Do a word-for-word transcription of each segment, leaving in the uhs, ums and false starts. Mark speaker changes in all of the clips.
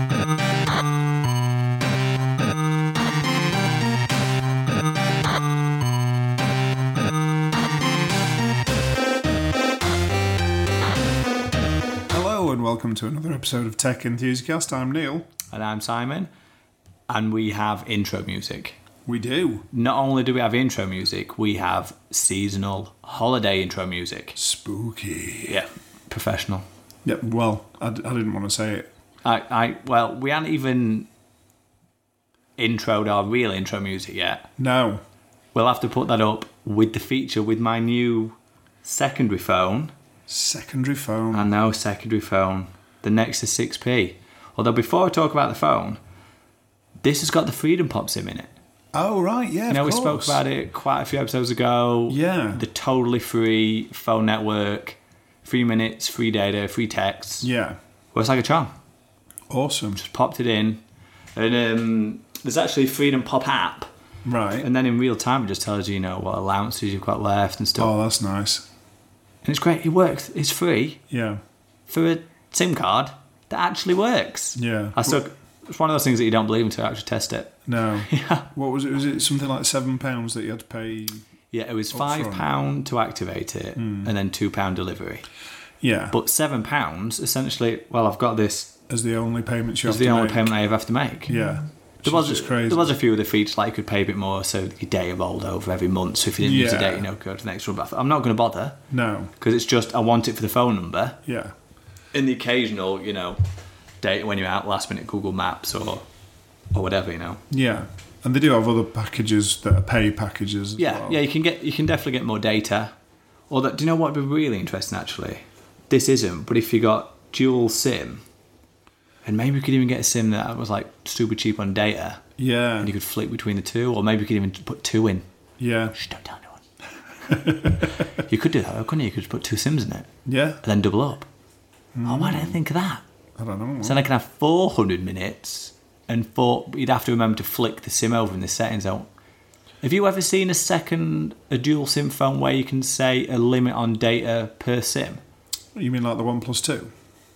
Speaker 1: Welcome to another episode of Tech Enthusiast. I'm Neil.
Speaker 2: And I'm Simon. And we have intro music.
Speaker 1: We do.
Speaker 2: Not only do we have intro music, we have seasonal holiday intro music.
Speaker 1: Spooky.
Speaker 2: Yeah, professional.
Speaker 1: Yeah, well, I, I didn't want to say it.
Speaker 2: I, I Well, we haven't even introed our real intro music yet.
Speaker 1: No.
Speaker 2: We'll have to put that up with the feature with my new secondary phone.
Speaker 1: Secondary phone.
Speaker 2: I know, secondary phone. The Nexus six P. Although before I talk about the phone, this has got the Freedom Pop SIM in it.
Speaker 1: Oh, right, yeah,
Speaker 2: You know,
Speaker 1: of
Speaker 2: we
Speaker 1: course.
Speaker 2: spoke about it quite a few episodes ago.
Speaker 1: Yeah.
Speaker 2: The totally free phone network, free minutes, free data, free texts.
Speaker 1: Yeah.
Speaker 2: Well, it's like a charm.
Speaker 1: Awesome.
Speaker 2: Just popped it in. And um, there's actually a Freedom Pop app.
Speaker 1: Right.
Speaker 2: And then in real time, it just tells you, you know, what allowances you've got left and stuff.
Speaker 1: Oh, that's nice.
Speaker 2: And it's great. It works. It's free.
Speaker 1: Yeah.
Speaker 2: For a SIM card that actually works.
Speaker 1: Yeah.
Speaker 2: I still, it's one of those things that you don't believe until you actually test it.
Speaker 1: No.
Speaker 2: Yeah.
Speaker 1: What was it? Was it something like seven pounds that you had to pay?
Speaker 2: Yeah, it was five pounds to activate it mm. and then two pounds delivery.
Speaker 1: Yeah.
Speaker 2: But seven pounds, essentially, well, I've got this.
Speaker 1: As the only payment you have
Speaker 2: As the
Speaker 1: to
Speaker 2: only
Speaker 1: make.
Speaker 2: payment I ever have to make.
Speaker 1: Yeah.
Speaker 2: There was,
Speaker 1: just crazy.
Speaker 2: there was a few of the features, like you could pay a bit more so your data rolled over every month. So if you didn't
Speaker 1: yeah.
Speaker 2: use the data, you know, go to the next one. But I'm not going to bother.
Speaker 1: No.
Speaker 2: Because it's just, I want it for the phone number.
Speaker 1: Yeah.
Speaker 2: In the occasional, you know, data when you're out, last minute Google Maps or or whatever, you know.
Speaker 1: Yeah. And they do have other packages that are pay packages as
Speaker 2: yeah,
Speaker 1: well.
Speaker 2: Yeah, you can get you can definitely get more data. Or that, do you know what would be really interesting actually? This isn't, but if you got dual SIM, and maybe you could even get a SIM that was like super cheap on data.
Speaker 1: Yeah.
Speaker 2: And you could flick between the two, or maybe you could even put two in.
Speaker 1: Yeah.
Speaker 2: Shh, don't tell anyone. You could do that, couldn't you? You could just put two SIMs in it.
Speaker 1: Yeah.
Speaker 2: And then double up. Mm. Oh, why didn't I think of that?
Speaker 1: I don't know.
Speaker 2: So then I can have four hundred minutes, and four, you'd have to remember to flick the SIM over in the settings. Out. Have you ever seen a second, a dual SIM phone where you can say a limit on data per SIM?
Speaker 1: You mean like the OnePlus two?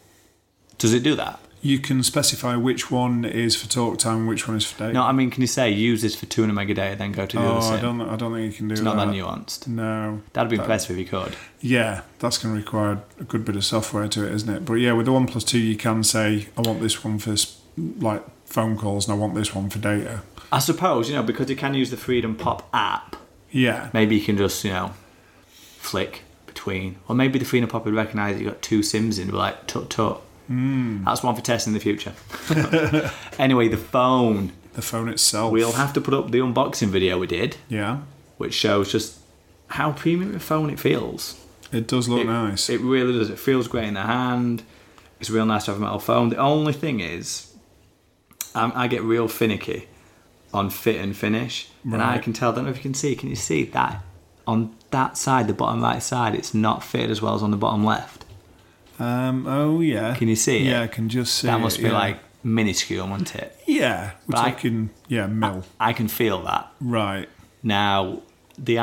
Speaker 2: Does it do that?
Speaker 1: You can specify which one is for talk time and which one is for data.
Speaker 2: No, I mean, can you say use this for two hundred meg a day, then go to the
Speaker 1: oh,
Speaker 2: other SIM?
Speaker 1: I don't, I don't think you can do
Speaker 2: it's
Speaker 1: that.
Speaker 2: It's not that nuanced.
Speaker 1: No.
Speaker 2: That'd be
Speaker 1: that,
Speaker 2: impressive if you could.
Speaker 1: Yeah, that's going to require a good bit of software to it, isn't it? But yeah, with the OnePlus two, you can say, I want this one for like phone calls and I want this one for data.
Speaker 2: I suppose, you know, because you can use the Freedom Pop app.
Speaker 1: Yeah.
Speaker 2: Maybe you can just, you know, flick between. Or maybe the Freedom Pop would recognise that you've got two SIMs in and be like, tut tut.
Speaker 1: Mm.
Speaker 2: That's one for testing in the future. Anyway, the phone.
Speaker 1: The phone itself.
Speaker 2: We'll have to put up the unboxing video we did.
Speaker 1: Yeah.
Speaker 2: Which shows just how premium a phone it feels.
Speaker 1: It does look
Speaker 2: it,
Speaker 1: nice.
Speaker 2: It really does. It feels great in the hand. It's real nice to have a metal phone. The only thing is, um, I get real finicky on fit and finish. Right. And I can tell, I don't know if you can see, can you see that on that side, the bottom right side, it's not fitted as well as on the bottom left?
Speaker 1: Um. Oh yeah.
Speaker 2: Can you see it?
Speaker 1: Yeah, I can just see
Speaker 2: that must
Speaker 1: it,
Speaker 2: be
Speaker 1: yeah.
Speaker 2: like minuscule, wouldn't it?
Speaker 1: Yeah, we're
Speaker 2: but
Speaker 1: talking I, yeah mil.
Speaker 2: I, I can feel that.
Speaker 1: Right.
Speaker 2: Now, the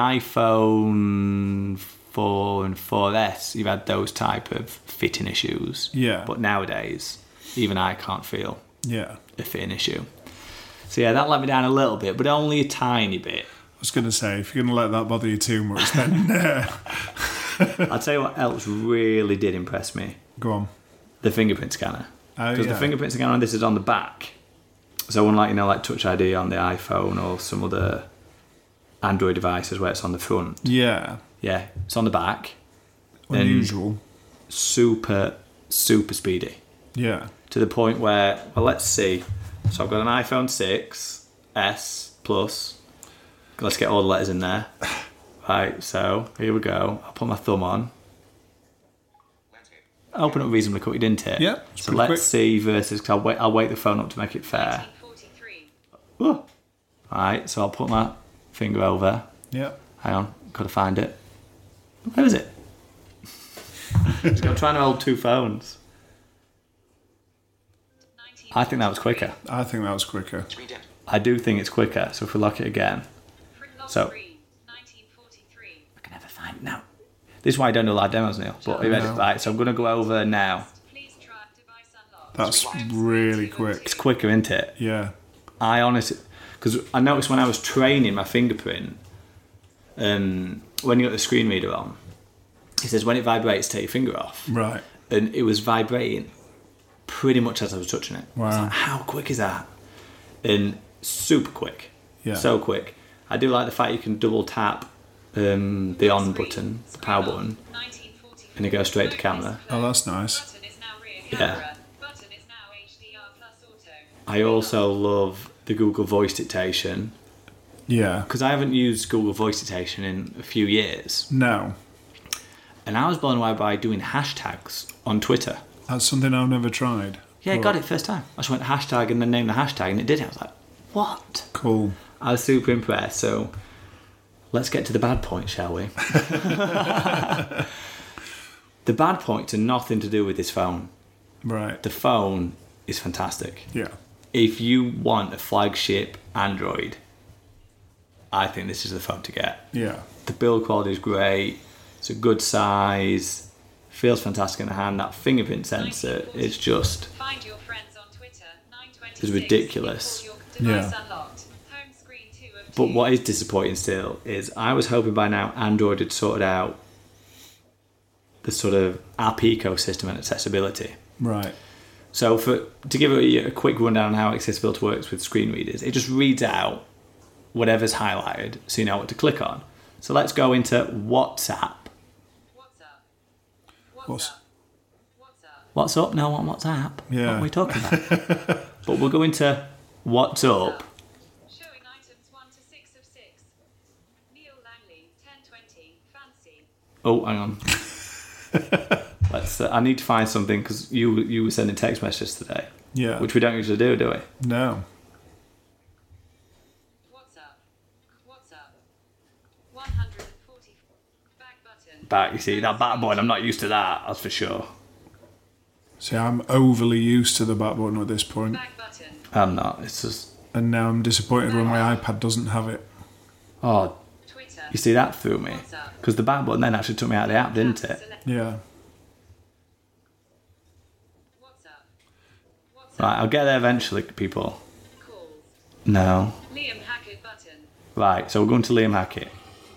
Speaker 2: iPhone four and four S, you've had those type of fitting issues.
Speaker 1: Yeah.
Speaker 2: But nowadays, even I can't feel
Speaker 1: yeah
Speaker 2: a fitting issue. So yeah, that let me down a little bit, but only a tiny bit.
Speaker 1: I was going to say, if you're going to let that bother you too much, then uh...
Speaker 2: I'll tell you what else really did impress me.
Speaker 1: Go on.
Speaker 2: The fingerprint scanner. Because
Speaker 1: oh, yeah.
Speaker 2: the fingerprint scanner on this is on the back. So unlike, you know, like Touch I D on the iPhone or some other Android devices where it's on the front.
Speaker 1: Yeah.
Speaker 2: Yeah, it's on the back.
Speaker 1: Unusual.
Speaker 2: Super, super speedy.
Speaker 1: Yeah.
Speaker 2: To the point where, well, let's see. So I've got an iPhone six S Plus. Let's get all the letters in there. Right, so here we go. I'll put my thumb on. Open up reasonably quick, didn't it?
Speaker 1: Yeah.
Speaker 2: So let's quick. see versus, because I'll wait, I'll wake the phone up to make it fair. Ooh. Right, so I'll put my finger over.
Speaker 1: Yeah.
Speaker 2: Hang on, gotta find it. Where is it? I'm trying to hold two phones. I think that was quicker.
Speaker 1: I think that was quicker.
Speaker 2: I do think it's quicker, so if we lock it again. So, I can never find it now. This is why I don't do live demos, Neil. But are you ready? Right, so I'm going to go over now.
Speaker 1: That's really quick.
Speaker 2: It's quicker, isn't it?
Speaker 1: Yeah.
Speaker 2: I honestly, because I noticed when I was training my fingerprint, um, when you got the screen reader on, it says when it vibrates, take your finger off.
Speaker 1: Right.
Speaker 2: And it was vibrating pretty much as I was touching it.
Speaker 1: Wow.
Speaker 2: I was like, how quick is that? And super quick.
Speaker 1: Yeah.
Speaker 2: So quick. I do like the fact you can double tap um, the on button, the power button, and it goes straight to camera.
Speaker 1: Oh, that's nice.
Speaker 2: Yeah. I also love the Google Voice dictation,
Speaker 1: Yeah.
Speaker 2: because I haven't used Google Voice dictation in a few years.
Speaker 1: No.
Speaker 2: And I was blown away by doing hashtags on Twitter.
Speaker 1: That's something I've never tried.
Speaker 2: Yeah, I
Speaker 1: But-
Speaker 2: got it first time. I just went hashtag and then named the hashtag and it did it. I was like, what?
Speaker 1: Cool.
Speaker 2: I was super impressed. So let's get to the bad point, shall we? The bad points are nothing to do with this phone.
Speaker 1: Right.
Speaker 2: The phone is fantastic.
Speaker 1: Yeah.
Speaker 2: If you want a flagship Android, I think this is the phone to get.
Speaker 1: Yeah.
Speaker 2: The build quality is great. It's a good size. Feels fantastic in the hand. That fingerprint sensor is just
Speaker 3: Find your friends on Twitter. nine twenty-six.
Speaker 2: is ridiculous.
Speaker 3: Your device
Speaker 1: Yeah.
Speaker 3: unlocked. Home screen two of
Speaker 2: But
Speaker 3: two.
Speaker 2: what is disappointing still is I was hoping by now Android had sorted out the sort of app ecosystem and accessibility.
Speaker 1: Right.
Speaker 2: So for to give a, a quick rundown on how accessibility works with screen readers, it just reads out whatever's highlighted so you know what to click on. So let's go into WhatsApp.
Speaker 3: What's up? What's,
Speaker 1: What's-
Speaker 3: up? What's up?
Speaker 2: What's up? No, on WhatsApp.
Speaker 1: Yeah.
Speaker 2: What are we talking about? But we'll go into What's Up.
Speaker 3: Showing items one to six of six. Neil Langley, ten twenty. Fancy.
Speaker 2: Oh, hang on. Let's. Uh, I need to find something because you you were sending text messages today,
Speaker 1: Yeah.
Speaker 2: which we don't usually do, do we?
Speaker 1: No.
Speaker 3: What's up? What's up? one hundred forty. Back button.
Speaker 2: Back. You see that back button. I'm not used to that. That's for sure.
Speaker 1: See, I'm overly used to the back button at this point,
Speaker 3: Back button.
Speaker 2: I'm not. It's just.
Speaker 1: and now I'm disappointed when my iPad doesn't have it.
Speaker 2: Oh,
Speaker 3: Twitter.
Speaker 2: you see that threw me because the back button then actually took me out of the app, didn't it?
Speaker 3: Select.
Speaker 1: Yeah.
Speaker 3: What's up? What's up?
Speaker 2: Right. I'll get there eventually, people.
Speaker 3: Calls.
Speaker 2: No.
Speaker 3: Liam Hackett button.
Speaker 2: Right. So we're going to Liam Hackett.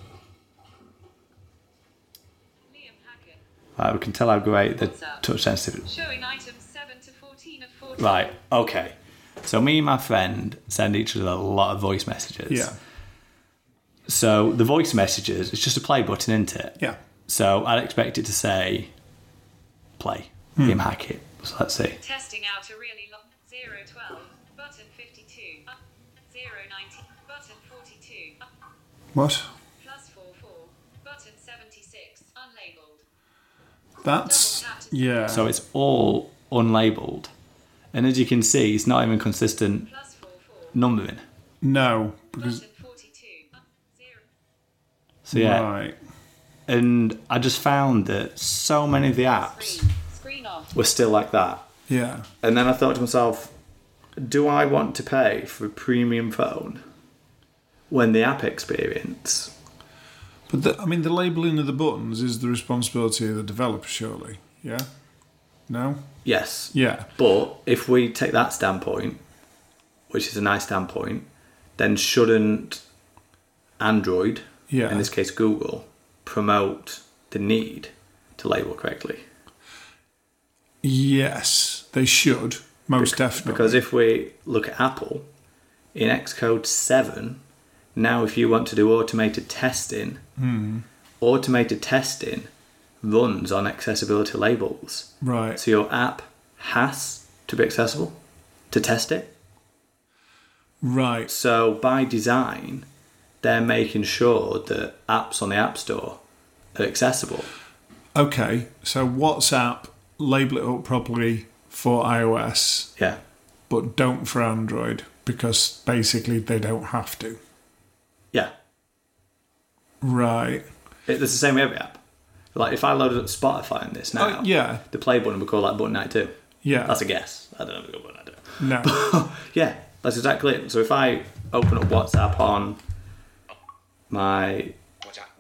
Speaker 3: Liam Hackett.
Speaker 2: Right. We can tell how great the touch sensitivity.
Speaker 3: Showing items seven to fourteen of fourteen.
Speaker 2: Right. Okay. So me and my friend send each other a lot of voice messages.
Speaker 1: Yeah.
Speaker 2: So the voice messages, it's just a play button, isn't it?
Speaker 1: Yeah.
Speaker 2: So I'd expect it to say play. Liam Hackett. So let's see.
Speaker 3: Testing out a really long zero twelve. Button fifty-two. Up. zero ninety. Button forty-two. Up.
Speaker 1: What?
Speaker 3: Plus four four. Button seventy-six. Unlabeled.
Speaker 1: That's yeah.
Speaker 2: So it's all unlabeled. And as you can see, it's not even consistent
Speaker 3: Plus four four.
Speaker 2: numbering.
Speaker 1: no, because
Speaker 3: Button forty-two. Up. Zero.
Speaker 2: So yeah.
Speaker 1: right.
Speaker 2: And I just found that so many of the apps
Speaker 3: Screen. Screen off.
Speaker 2: were still like that.
Speaker 1: Yeah.
Speaker 2: And then I thought to myself, do I want to pay for a premium phone when the app experience?
Speaker 1: But the, I mean, the labelling of the buttons is the responsibility of the developer, surely. Yeah. No.
Speaker 2: Yes.
Speaker 1: Yeah.
Speaker 2: But if we take that standpoint, which is a nice standpoint, then shouldn't Android,
Speaker 1: Yeah.
Speaker 2: in this case Google, promote the need to label correctly?
Speaker 1: Yes, they should. Most definitely.
Speaker 2: Because if we look at Apple, in Xcode seven, now if you want to do automated testing,
Speaker 1: Hmm.
Speaker 2: automated testing runs on accessibility labels.
Speaker 1: Right.
Speaker 2: So your app has to be accessible to test it.
Speaker 1: Right.
Speaker 2: So by design, they're making sure that apps on the App Store are accessible.
Speaker 1: Okay. So WhatsApp, label it up properly for iOS,
Speaker 2: Yeah.
Speaker 1: but don't for Android because basically they don't have to.
Speaker 2: Yeah.
Speaker 1: Right.
Speaker 2: It, it's the same with every app. Like if I loaded up Spotify on this now,
Speaker 1: Oh, yeah.
Speaker 2: the play button would call that button ninety-two.
Speaker 1: Yeah.
Speaker 2: That's a guess. I don't know if it's a button ninety-two.
Speaker 1: No.
Speaker 2: Yeah, that's exactly it. So if I open up WhatsApp on my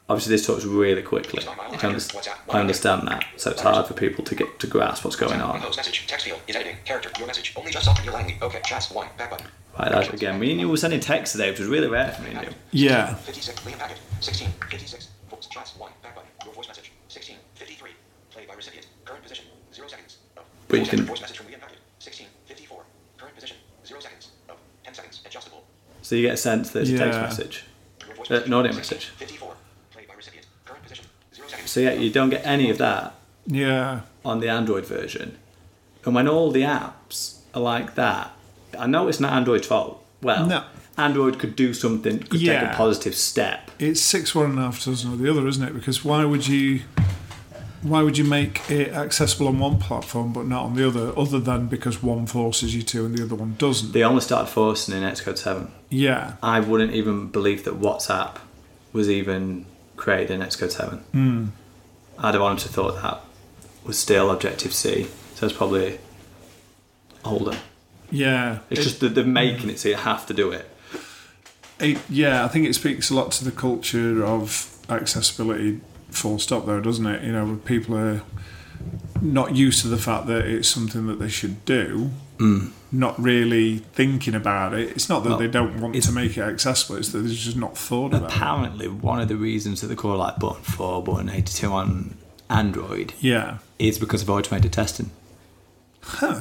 Speaker 2: Obviously, this talks really quickly. I, can, I understand that, so it's hard for people to get to grasp what's going on.
Speaker 4: Message. Text field is editing. Character. Your message. Only just after your language. Okay. Chats. One. Back button.
Speaker 2: Right, that, again, me and you were sending text today, which was really rare for me and you.
Speaker 1: Yeah.
Speaker 4: fifty-six. Liam packet. sixteen. fifty-six. Chats. One. Back button. Your voice message. sixteen. fifty-three. Play by recipient. Current position. Zero seconds. Oh.
Speaker 2: But you can.
Speaker 4: Voice message from Liam packet. sixteen. fifty-four. Current position. Zero seconds. Oh. ten seconds. Adjustable.
Speaker 2: So you get a sense that it's a text
Speaker 1: Yeah.
Speaker 2: message.
Speaker 4: Your voice
Speaker 2: Uh,
Speaker 4: message.
Speaker 2: an audio
Speaker 4: sixteen.
Speaker 2: message.
Speaker 4: fifty-four. Play by recipient. Current position. Zero seconds.
Speaker 2: So yeah, you don't get any of that
Speaker 1: Yeah.
Speaker 2: on the Android version. And when all the apps are like that, I know it's not Android's fault. Well,
Speaker 1: No.
Speaker 2: Android could do something, could take
Speaker 1: Yeah.
Speaker 2: a positive step.
Speaker 1: It's six one and a half dozen or the other, isn't it? Because why would you why would you make it accessible on one platform but not on the other, other than because one forces you to and the other one doesn't?
Speaker 2: They only started forcing in Xcode seven.
Speaker 1: Yeah.
Speaker 2: I wouldn't even believe that WhatsApp was even created in Xcode seven.
Speaker 1: Mm.
Speaker 2: I'd have honestly thought that was still Objective-C, so it's probably older.
Speaker 1: Yeah.
Speaker 2: It's
Speaker 1: It-
Speaker 2: just that they're making it so you have to do it.
Speaker 1: it, yeah, I think it speaks a lot to the culture of accessibility full stop though, doesn't it? You know, people are not used to the fact that it's something that they should do,
Speaker 2: Mm.
Speaker 1: not really thinking about it. It's not that
Speaker 2: Well,
Speaker 1: they don't want
Speaker 2: it's-
Speaker 1: to make it accessible, it's that they've just not thought about it.
Speaker 2: Apparently, one of the reasons that they call like button four, button eighty-two on Android
Speaker 1: Yeah.
Speaker 2: is because of automated testing.
Speaker 1: Huh.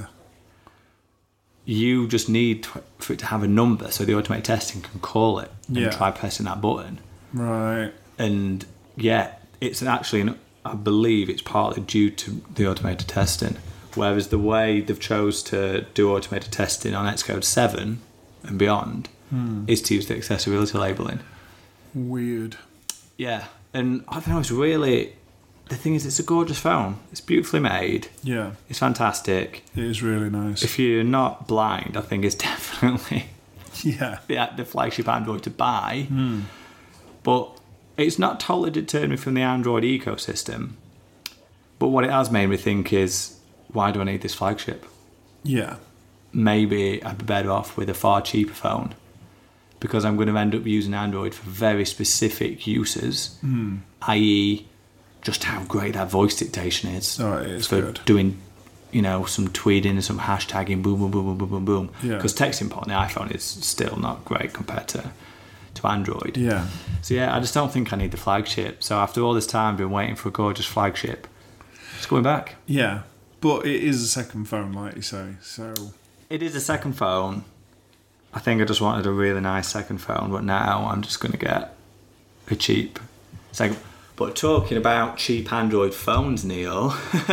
Speaker 2: You just need to, for it to have a number so the automated testing can call it and
Speaker 1: Yeah.
Speaker 2: try pressing that button.
Speaker 1: Right.
Speaker 2: And yeah, it's actually, an, I believe it's partly due to the automated testing. Whereas the way they've chose to do automated testing on Xcode seven and beyond
Speaker 1: Hmm.
Speaker 2: is to use the accessibility labeling.
Speaker 1: Weird.
Speaker 2: Yeah, and I don't know, it's really, the thing is, it's a gorgeous phone. It's beautifully made.
Speaker 1: Yeah.
Speaker 2: It's fantastic.
Speaker 1: It is really nice.
Speaker 2: If you're not blind, I think it's definitely
Speaker 1: Yeah.
Speaker 2: the, the flagship Android to buy.
Speaker 1: Hmm.
Speaker 2: But it's not totally deterred me from the Android ecosystem. But what it has made me think is, why do I need this flagship?
Speaker 1: Yeah.
Speaker 2: Maybe I'd be better off with a far cheaper phone, because I'm going to end up using Android for very specific uses,
Speaker 1: Hmm.
Speaker 2: that is just how great that voice dictation is.
Speaker 1: Oh, it is
Speaker 2: for
Speaker 1: good.
Speaker 2: doing, you know, some tweeting and some hashtagging, boom, boom, boom, boom, boom, boom, boom.
Speaker 1: Yeah.
Speaker 2: Because texting part on the iPhone is still not great compared to, to Android.
Speaker 1: Yeah.
Speaker 2: So yeah, I just don't think I need the flagship. So after all this time, I've been waiting for a gorgeous flagship. It's going back.
Speaker 1: Yeah. But it is a second phone, like you say. So
Speaker 2: It is a second phone. I think I just wanted a really nice second phone, but now I'm just going to get a cheap second. But talking about cheap Android phones, Neil,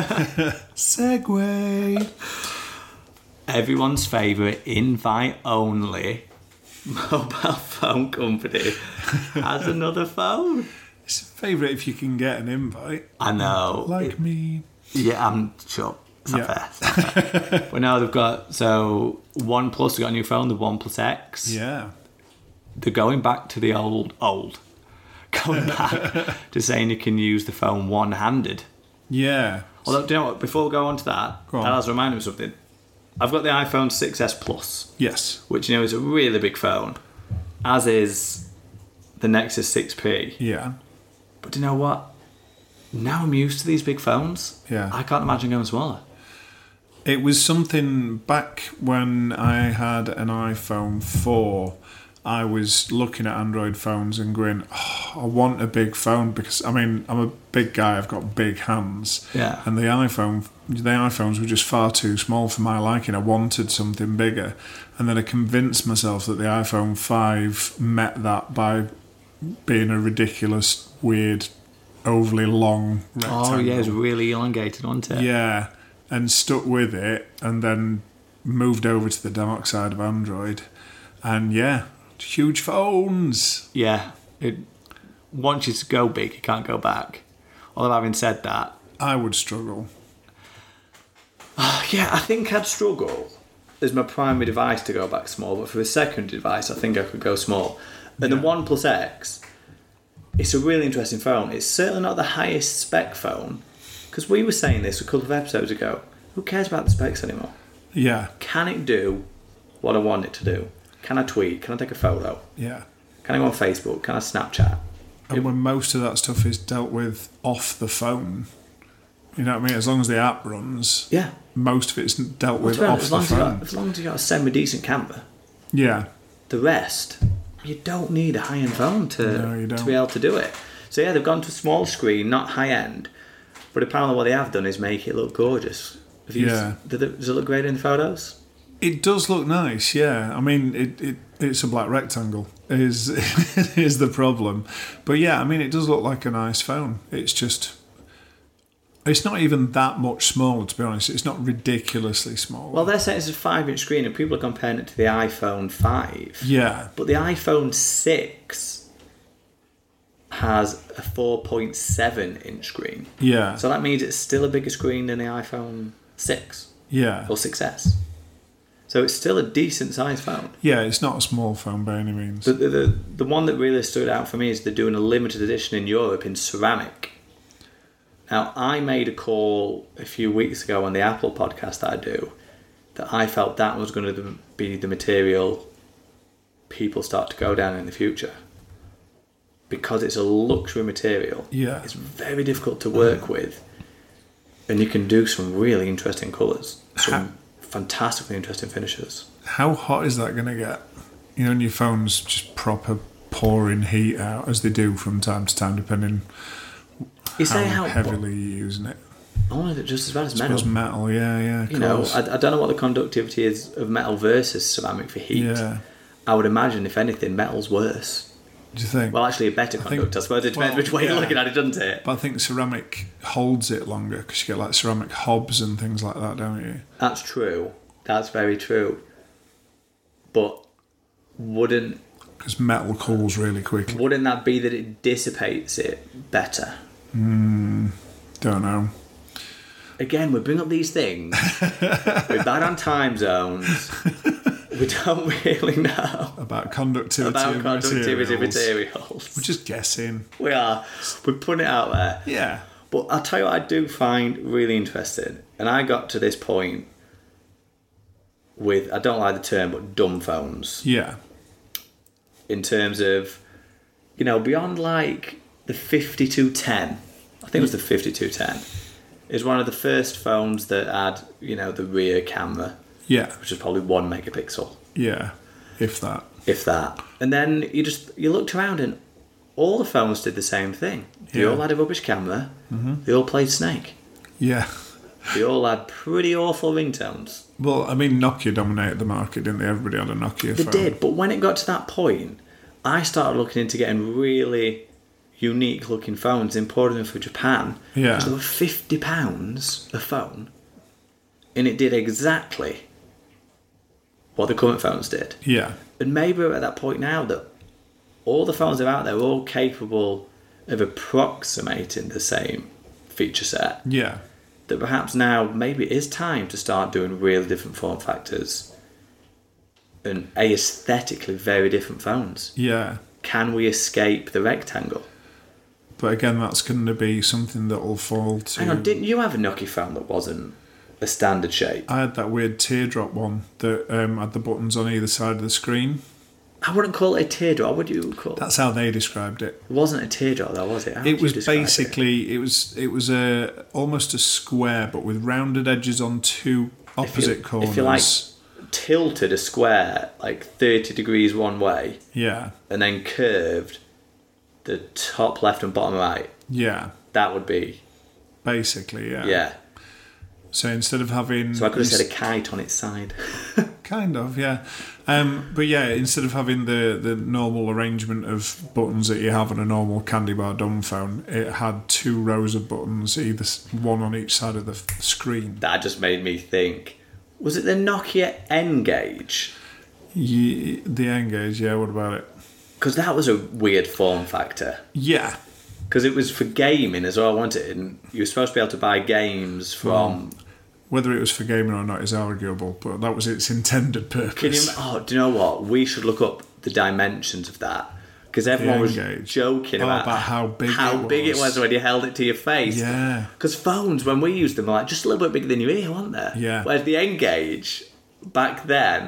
Speaker 1: Segway.
Speaker 2: everyone's favourite invite-only mobile phone company has another phone.
Speaker 1: It's a favourite if you can get an invite.
Speaker 2: I know.
Speaker 1: Like
Speaker 2: It-
Speaker 1: me.
Speaker 2: Yeah, I'm sure. It's not
Speaker 1: Yeah.
Speaker 2: fair. It's not fair. But now they've got, so OnePlus, they've got a new phone, the OnePlus X.
Speaker 1: Yeah.
Speaker 2: They're going back to the old, old. Going back to saying you can use the phone one-handed.
Speaker 1: Yeah.
Speaker 2: Although, do you know what, before we go on to that,
Speaker 1: Go on.
Speaker 2: that has reminded me of something. I've got the iPhone six S Plus,
Speaker 1: Yes.
Speaker 2: which, you know, is a really big phone, as is the Nexus six P.
Speaker 1: Yeah.
Speaker 2: But do you know what? Now I'm used to these big phones.
Speaker 1: Yeah.
Speaker 2: I can't imagine going smaller.
Speaker 1: It was something back when I had an iPhone four. I was looking at Android phones and going, oh, I want a big phone because, I mean, I'm a big guy, I've got big hands.
Speaker 2: Yeah.
Speaker 1: And the iPhone, the iPhones were just far too small for my liking. I wanted something bigger. And then I convinced myself that the iPhone five met that by being a ridiculous, weird, overly long rectangle.
Speaker 2: Oh, yeah, it's really elongated, wasn't it?
Speaker 1: Yeah, and stuck with it, and then moved over to the dark side of Android. And yeah, huge phones.
Speaker 2: Yeah. It, once you go big, you can't go back. Although, having said that,
Speaker 1: I would struggle.
Speaker 2: yeah, I think I'd struggle as my primary device to go back small, but for a secondary device, I think I could go small. And the
Speaker 1: Yeah.
Speaker 2: OnePlus X, it's a really interesting phone. It's certainly not the highest spec phone, because we were saying this a couple of episodes ago. Who cares about the specs anymore?
Speaker 1: Yeah,
Speaker 2: Can it do what I want it to do? Can I tweet? Can I take a photo?
Speaker 1: yeah,
Speaker 2: Can I go on Facebook? Can I Snapchat?
Speaker 1: And when most of that stuff is dealt with off the phone, you know what I mean? As long as the app runs,
Speaker 2: Yeah.
Speaker 1: most of it's dealt with
Speaker 2: Well,
Speaker 1: off
Speaker 2: as,
Speaker 1: the
Speaker 2: long as, you
Speaker 1: phone.
Speaker 2: got, as long as you got a semi-decent camera,
Speaker 1: Yeah,
Speaker 2: the rest, you don't need a high-end phone to,
Speaker 1: No, you
Speaker 2: to
Speaker 1: don't.
Speaker 2: be able to do it. So yeah, they've gone to a small screen, not high-end, but apparently what they have done is make it look gorgeous. Have you,
Speaker 1: Yeah.
Speaker 2: Does it, does it look great in the photos?
Speaker 1: it does look nice. Yeah, I mean, it, it it's a black rectangle is is the problem, but yeah, I mean, it does look like a nice phone. It's just. It's not even that much smaller, to be honest. It's not ridiculously small.
Speaker 2: Well, they're saying it's a five-inch screen, and people are comparing it to the iPhone five.
Speaker 1: yeah,
Speaker 2: But the iPhone six has a four point seven inch screen.
Speaker 1: yeah,
Speaker 2: So that means it's still a bigger screen than the iPhone six
Speaker 1: yeah,
Speaker 2: or six S. So it's still a decent sized phone.
Speaker 1: yeah. It's not a small phone by any means.
Speaker 2: The, the, the, the one that really stood out for me is they're doing a limited edition in Europe in ceramic. Now, I made a call a few weeks ago on the Apple podcast that I do that I felt that was going to be the material people start to go down in the future. Because it's a luxury material.
Speaker 1: Yeah.
Speaker 2: It's very difficult to work with. And you can do some really interesting colours. Some fantastically interesting finishes.
Speaker 1: How hot is that going to get? You know, and your phone's just proper pouring heat out, as they do from time to time, depending
Speaker 2: You say
Speaker 1: how
Speaker 2: how
Speaker 1: heavily you're using it.
Speaker 2: only just as bad as
Speaker 1: I suppose
Speaker 2: metal.
Speaker 1: metal, yeah, yeah. Of
Speaker 2: You know,
Speaker 1: course.
Speaker 2: I, I don't know what the conductivity is of metal versus ceramic for heat.
Speaker 1: Yeah.
Speaker 2: I would imagine, if anything, metal's worse.
Speaker 1: Do you think?
Speaker 2: Well, actually, a better
Speaker 1: think-
Speaker 2: conductor. I suppose it depends
Speaker 1: well,
Speaker 2: which way
Speaker 1: yeah.
Speaker 2: you're looking at it, doesn't it?
Speaker 1: But I think ceramic holds it longer because you get like ceramic hobs and things like that, don't you?
Speaker 2: That's true. That's very true. But wouldn't
Speaker 1: Because metal cools really quickly.
Speaker 2: wouldn't that be that it dissipates it better?
Speaker 1: Don't know.
Speaker 2: Again, we bring up these things. We're bad on time zones. We don't really know
Speaker 1: About conductivity
Speaker 2: about
Speaker 1: of
Speaker 2: conductivity
Speaker 1: materials.
Speaker 2: materials.
Speaker 1: We're just guessing.
Speaker 2: We are. We're putting it out there.
Speaker 1: Yeah.
Speaker 2: But I'll tell you what I do find really interesting. And I got to this point with, I don't like the term, but dumb phones.
Speaker 1: Yeah.
Speaker 2: In terms of, you know, beyond like the fifty-two ten. I think it was the fifty-two ten. Is one of the first phones that had, you know, the rear camera,
Speaker 1: Yeah.
Speaker 2: which is probably one megapixel,
Speaker 1: Yeah. If that.
Speaker 2: if that. And then you just, you looked around and all the phones did the same thing. They
Speaker 1: Yeah.
Speaker 2: all had a rubbish camera. Mm-hmm. They all played Snake.
Speaker 1: Yeah.
Speaker 2: They all had pretty awful ringtones.
Speaker 1: Well, I mean, Nokia dominated the market, didn't they? Everybody had a Nokia
Speaker 2: They
Speaker 1: phone.
Speaker 2: did, but when it got to that point, I started looking into getting really unique looking phones, importing them from Japan.
Speaker 1: Yeah.
Speaker 2: Because they were fifty pounds a phone. And it did exactly what the current phones did.
Speaker 1: Yeah.
Speaker 2: And maybe we're at that point now that all the phones that are out there are all capable of approximating the same feature set.
Speaker 1: Yeah.
Speaker 2: That perhaps now maybe it is time to start doing really different form factors and aesthetically very different phones.
Speaker 1: Yeah.
Speaker 2: Can we escape the rectangle?
Speaker 1: But again, that's going to be something that will fall to.
Speaker 2: Hang on, didn't you have a Nokia phone that wasn't a standard shape?
Speaker 1: I had that weird teardrop one that um, had the buttons on either side of the screen.
Speaker 2: I wouldn't call it a teardrop. What would you call it?
Speaker 1: That's how they described it.
Speaker 2: It wasn't a teardrop though, was it? How
Speaker 1: It
Speaker 2: would you
Speaker 1: was
Speaker 2: describe it?
Speaker 1: basically it? was it was a almost a square, but with rounded edges on two opposite
Speaker 2: if you,
Speaker 1: corners.
Speaker 2: If you like tilted a square like thirty degrees one way
Speaker 1: Yeah,
Speaker 2: and then curved the top left and bottom right,
Speaker 1: yeah,
Speaker 2: that would be
Speaker 1: basically, yeah.
Speaker 2: yeah.
Speaker 1: So instead of having,
Speaker 2: So I could have said a kite on its side.
Speaker 1: kind of, yeah. Um, but yeah, instead of having the, the normal arrangement of buttons that you have on a normal candy bar dumb phone, it had two rows of buttons, either s- one on each side of the f- screen.
Speaker 2: That just made me think. Was it the Nokia N-Gage?
Speaker 1: Ye the N-Gage, yeah. What about it?
Speaker 2: Because that was a weird form factor.
Speaker 1: Yeah,
Speaker 2: Because it was for gaming as well, wasn't it? And you were supposed to be able to buy games from...
Speaker 1: whether it was for gaming or not is arguable, but that was its intended purpose.
Speaker 2: Can you? Oh, do you know what? We should look up the dimensions of that. Because everyone was
Speaker 1: N-Gage.
Speaker 2: joking
Speaker 1: Oh,
Speaker 2: about,
Speaker 1: about how big
Speaker 2: how
Speaker 1: it
Speaker 2: big it
Speaker 1: was.
Speaker 2: was when you held it to your face.
Speaker 1: Yeah.
Speaker 2: Because phones, when we used them, were like just a little bit bigger than your ear, weren't they?
Speaker 1: Yeah.
Speaker 2: Whereas the N-Gage, back then,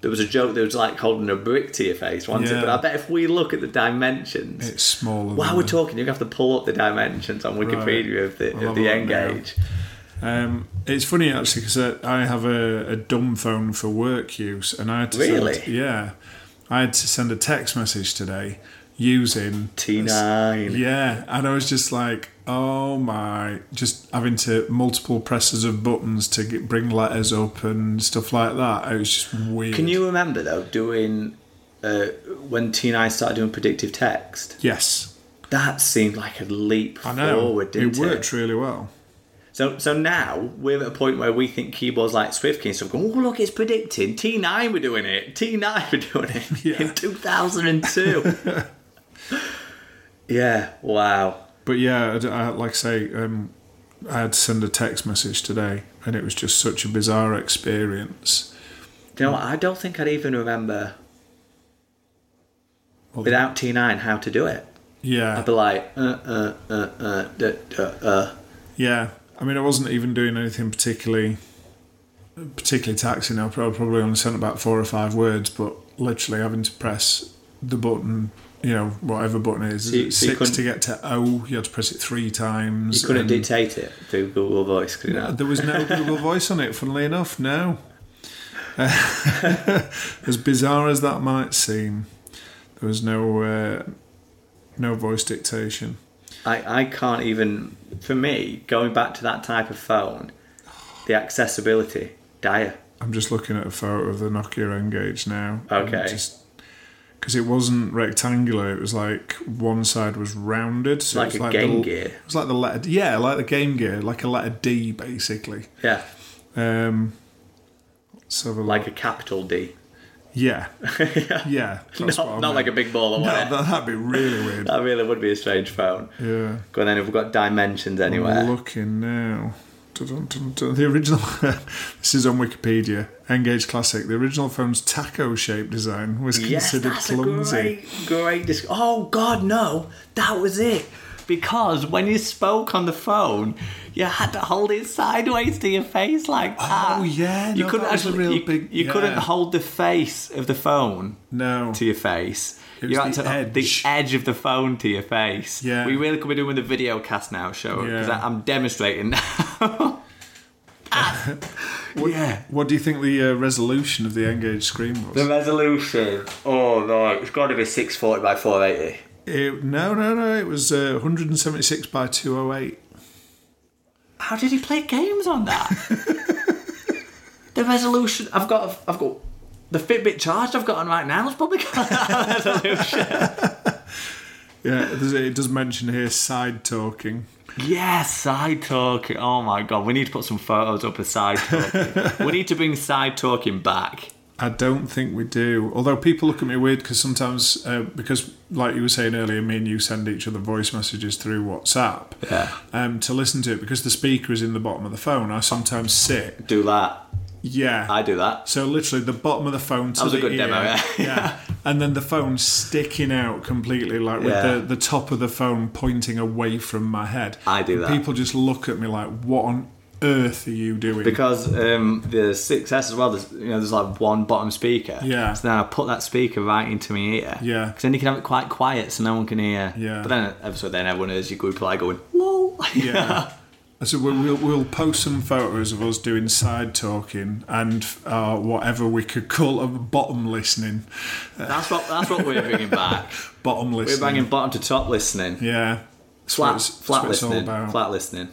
Speaker 2: there was a joke that was like holding a brick to your face, wasn't
Speaker 1: Yeah.
Speaker 2: it? But I bet if we look at the dimensions,
Speaker 1: It's smaller.
Speaker 2: while
Speaker 1: than
Speaker 2: we're
Speaker 1: the-
Speaker 2: talking, you have to pull up the dimensions on Wikipedia of the,
Speaker 1: I'll
Speaker 2: of
Speaker 1: have
Speaker 2: the
Speaker 1: a look now.
Speaker 2: N-Gage.
Speaker 1: Um, it's funny actually because I have a, a dumb phone for work use, and I had to
Speaker 2: Really?
Speaker 1: send, yeah, I had to send a text message today using
Speaker 2: T nine.
Speaker 1: Yeah, and I was just like, oh my, just having to multiple presses of buttons to get, bring letters up and stuff like that. It was just weird.
Speaker 2: Can you remember though doing uh, when T nine started doing predictive text?
Speaker 1: Yes,
Speaker 2: That seemed like a leap
Speaker 1: I know.
Speaker 2: forward, didn't
Speaker 1: it worked really well.
Speaker 2: So so now we're at a point where we think keyboards like SwiftKey and stuff going, oh look, it's predicting. T nine were doing it. T nine were doing it
Speaker 1: Yeah.
Speaker 2: in two thousand two. Yeah, wow.
Speaker 1: But yeah, I, I, like I say, um, I had to send a text message today, and it was just such a bizarre experience.
Speaker 2: Do you know what? I don't think I'd even remember without T nine how to do it.
Speaker 1: Yeah,
Speaker 2: I'd be like, uh, uh, uh, uh, duh, duh, uh.
Speaker 1: yeah. I mean, I wasn't even doing anything particularly, particularly taxing. I probably only sent about four or five words, but literally having to press the button, you know, whatever button it is.
Speaker 2: So you-
Speaker 1: Is
Speaker 2: so
Speaker 1: it
Speaker 2: you
Speaker 1: six to
Speaker 2: couldn't-
Speaker 1: get to O? You had to press it three times.
Speaker 2: You couldn't
Speaker 1: and
Speaker 2: dictate it through Google Voice, could you not?
Speaker 1: There was no Google Voice on it, funnily enough, no. As bizarre as that might seem, there was no uh, no voice dictation.
Speaker 2: I, I can't even, for me, going back to that type of phone, the accessibility, dire.
Speaker 1: I'm just looking at a photo of the Nokia N-Gage now.
Speaker 2: Okay.
Speaker 1: Because it wasn't rectangular, it was like one side was rounded. So
Speaker 2: Like
Speaker 1: it was
Speaker 2: a
Speaker 1: like
Speaker 2: Game
Speaker 1: the,
Speaker 2: Gear.
Speaker 1: It was like the letter, yeah, like the Game Gear, like a letter D, basically.
Speaker 2: Yeah,
Speaker 1: Um, let's have a
Speaker 2: like a
Speaker 1: look.
Speaker 2: capital D.
Speaker 1: Yeah, yeah. that's what I
Speaker 2: Not, not like a
Speaker 1: meant.
Speaker 2: big ball of
Speaker 1: No,
Speaker 2: wire.
Speaker 1: that, that'd be really weird.
Speaker 2: That really would be a strange phone.
Speaker 1: Yeah.
Speaker 2: Go on then, if we've got dimensions
Speaker 1: I'm
Speaker 2: anywhere.
Speaker 1: looking now. Dun-dun-dun-dun. The original, this is on Wikipedia, N-Gage Classic. The original phone's taco-shaped design was
Speaker 2: Yes,
Speaker 1: considered
Speaker 2: that's
Speaker 1: clumsy.
Speaker 2: a great, great dis- Oh, God, no. That was it. Because when you spoke on the phone, you had to hold it sideways to your face like that.
Speaker 1: Oh, yeah,
Speaker 2: You
Speaker 1: no,
Speaker 2: couldn't
Speaker 1: that was a
Speaker 2: actually,
Speaker 1: real
Speaker 2: you,
Speaker 1: big-
Speaker 2: you
Speaker 1: yeah.
Speaker 2: couldn't hold the face of the phone
Speaker 1: No.
Speaker 2: to your face.
Speaker 1: It
Speaker 2: You
Speaker 1: was
Speaker 2: had
Speaker 1: the
Speaker 2: to
Speaker 1: edge.
Speaker 2: the edge of the phone to your face.
Speaker 1: Yeah.
Speaker 2: We really could be doing the video cast now, show because
Speaker 1: Yeah.
Speaker 2: I'm demonstrating now. Yeah.
Speaker 1: What do you think the uh, resolution of the N-Gage screen was?
Speaker 2: The resolution. Oh no, it's got to be six forty by four eighty.
Speaker 1: It, no, no, no. It was uh, one seventy-six by two oh eight.
Speaker 2: How did he play games on that? The resolution. I've got. I've got the Fitbit charged. I've got on right now. It's probably got that resolution.
Speaker 1: Yeah, there's- it does mention here side talking.
Speaker 2: Yes, side talking. Oh my god, we need to put some photos up of side talking. We need to bring side talking back.
Speaker 1: I don't think we do. Although people look at me weird because sometimes, uh, because like you were saying earlier, me and you send each other voice messages through WhatsApp.
Speaker 2: Yeah.
Speaker 1: Um, to listen to it because the speaker is in the bottom of the phone. I sometimes sit.
Speaker 2: Do that.
Speaker 1: Yeah.
Speaker 2: I do that.
Speaker 1: So literally the bottom of the phone to
Speaker 2: That was
Speaker 1: the
Speaker 2: a good
Speaker 1: ear,
Speaker 2: demo, yeah.
Speaker 1: yeah, and then the phone sticking out completely, like with
Speaker 2: Yeah.
Speaker 1: the, the top of the phone pointing away from my head.
Speaker 2: I do
Speaker 1: And
Speaker 2: that.
Speaker 1: People just look at me like, "What on earth are you doing?"
Speaker 2: Because um, the six S as well, there's, you know, there's like one bottom speaker.
Speaker 1: Yeah.
Speaker 2: So then I put that speaker right into my ear.
Speaker 1: Yeah.
Speaker 2: Because then you can have it quite quiet so no one can hear.
Speaker 1: Yeah.
Speaker 2: But then, obviously, then everyone hears your group like going, lol.
Speaker 1: Yeah. So we'll, we'll we'll post some photos of us doing side talking and uh, whatever we could call a bottom listening.
Speaker 2: That's what that's what we're bringing back.
Speaker 1: Bottom
Speaker 2: We're
Speaker 1: listening.
Speaker 2: bringing bottom to top listening.
Speaker 1: Yeah. That's what
Speaker 2: Flat,
Speaker 1: it's- that's
Speaker 2: flat
Speaker 1: what it's all
Speaker 2: listening.
Speaker 1: about.
Speaker 2: Flat listening.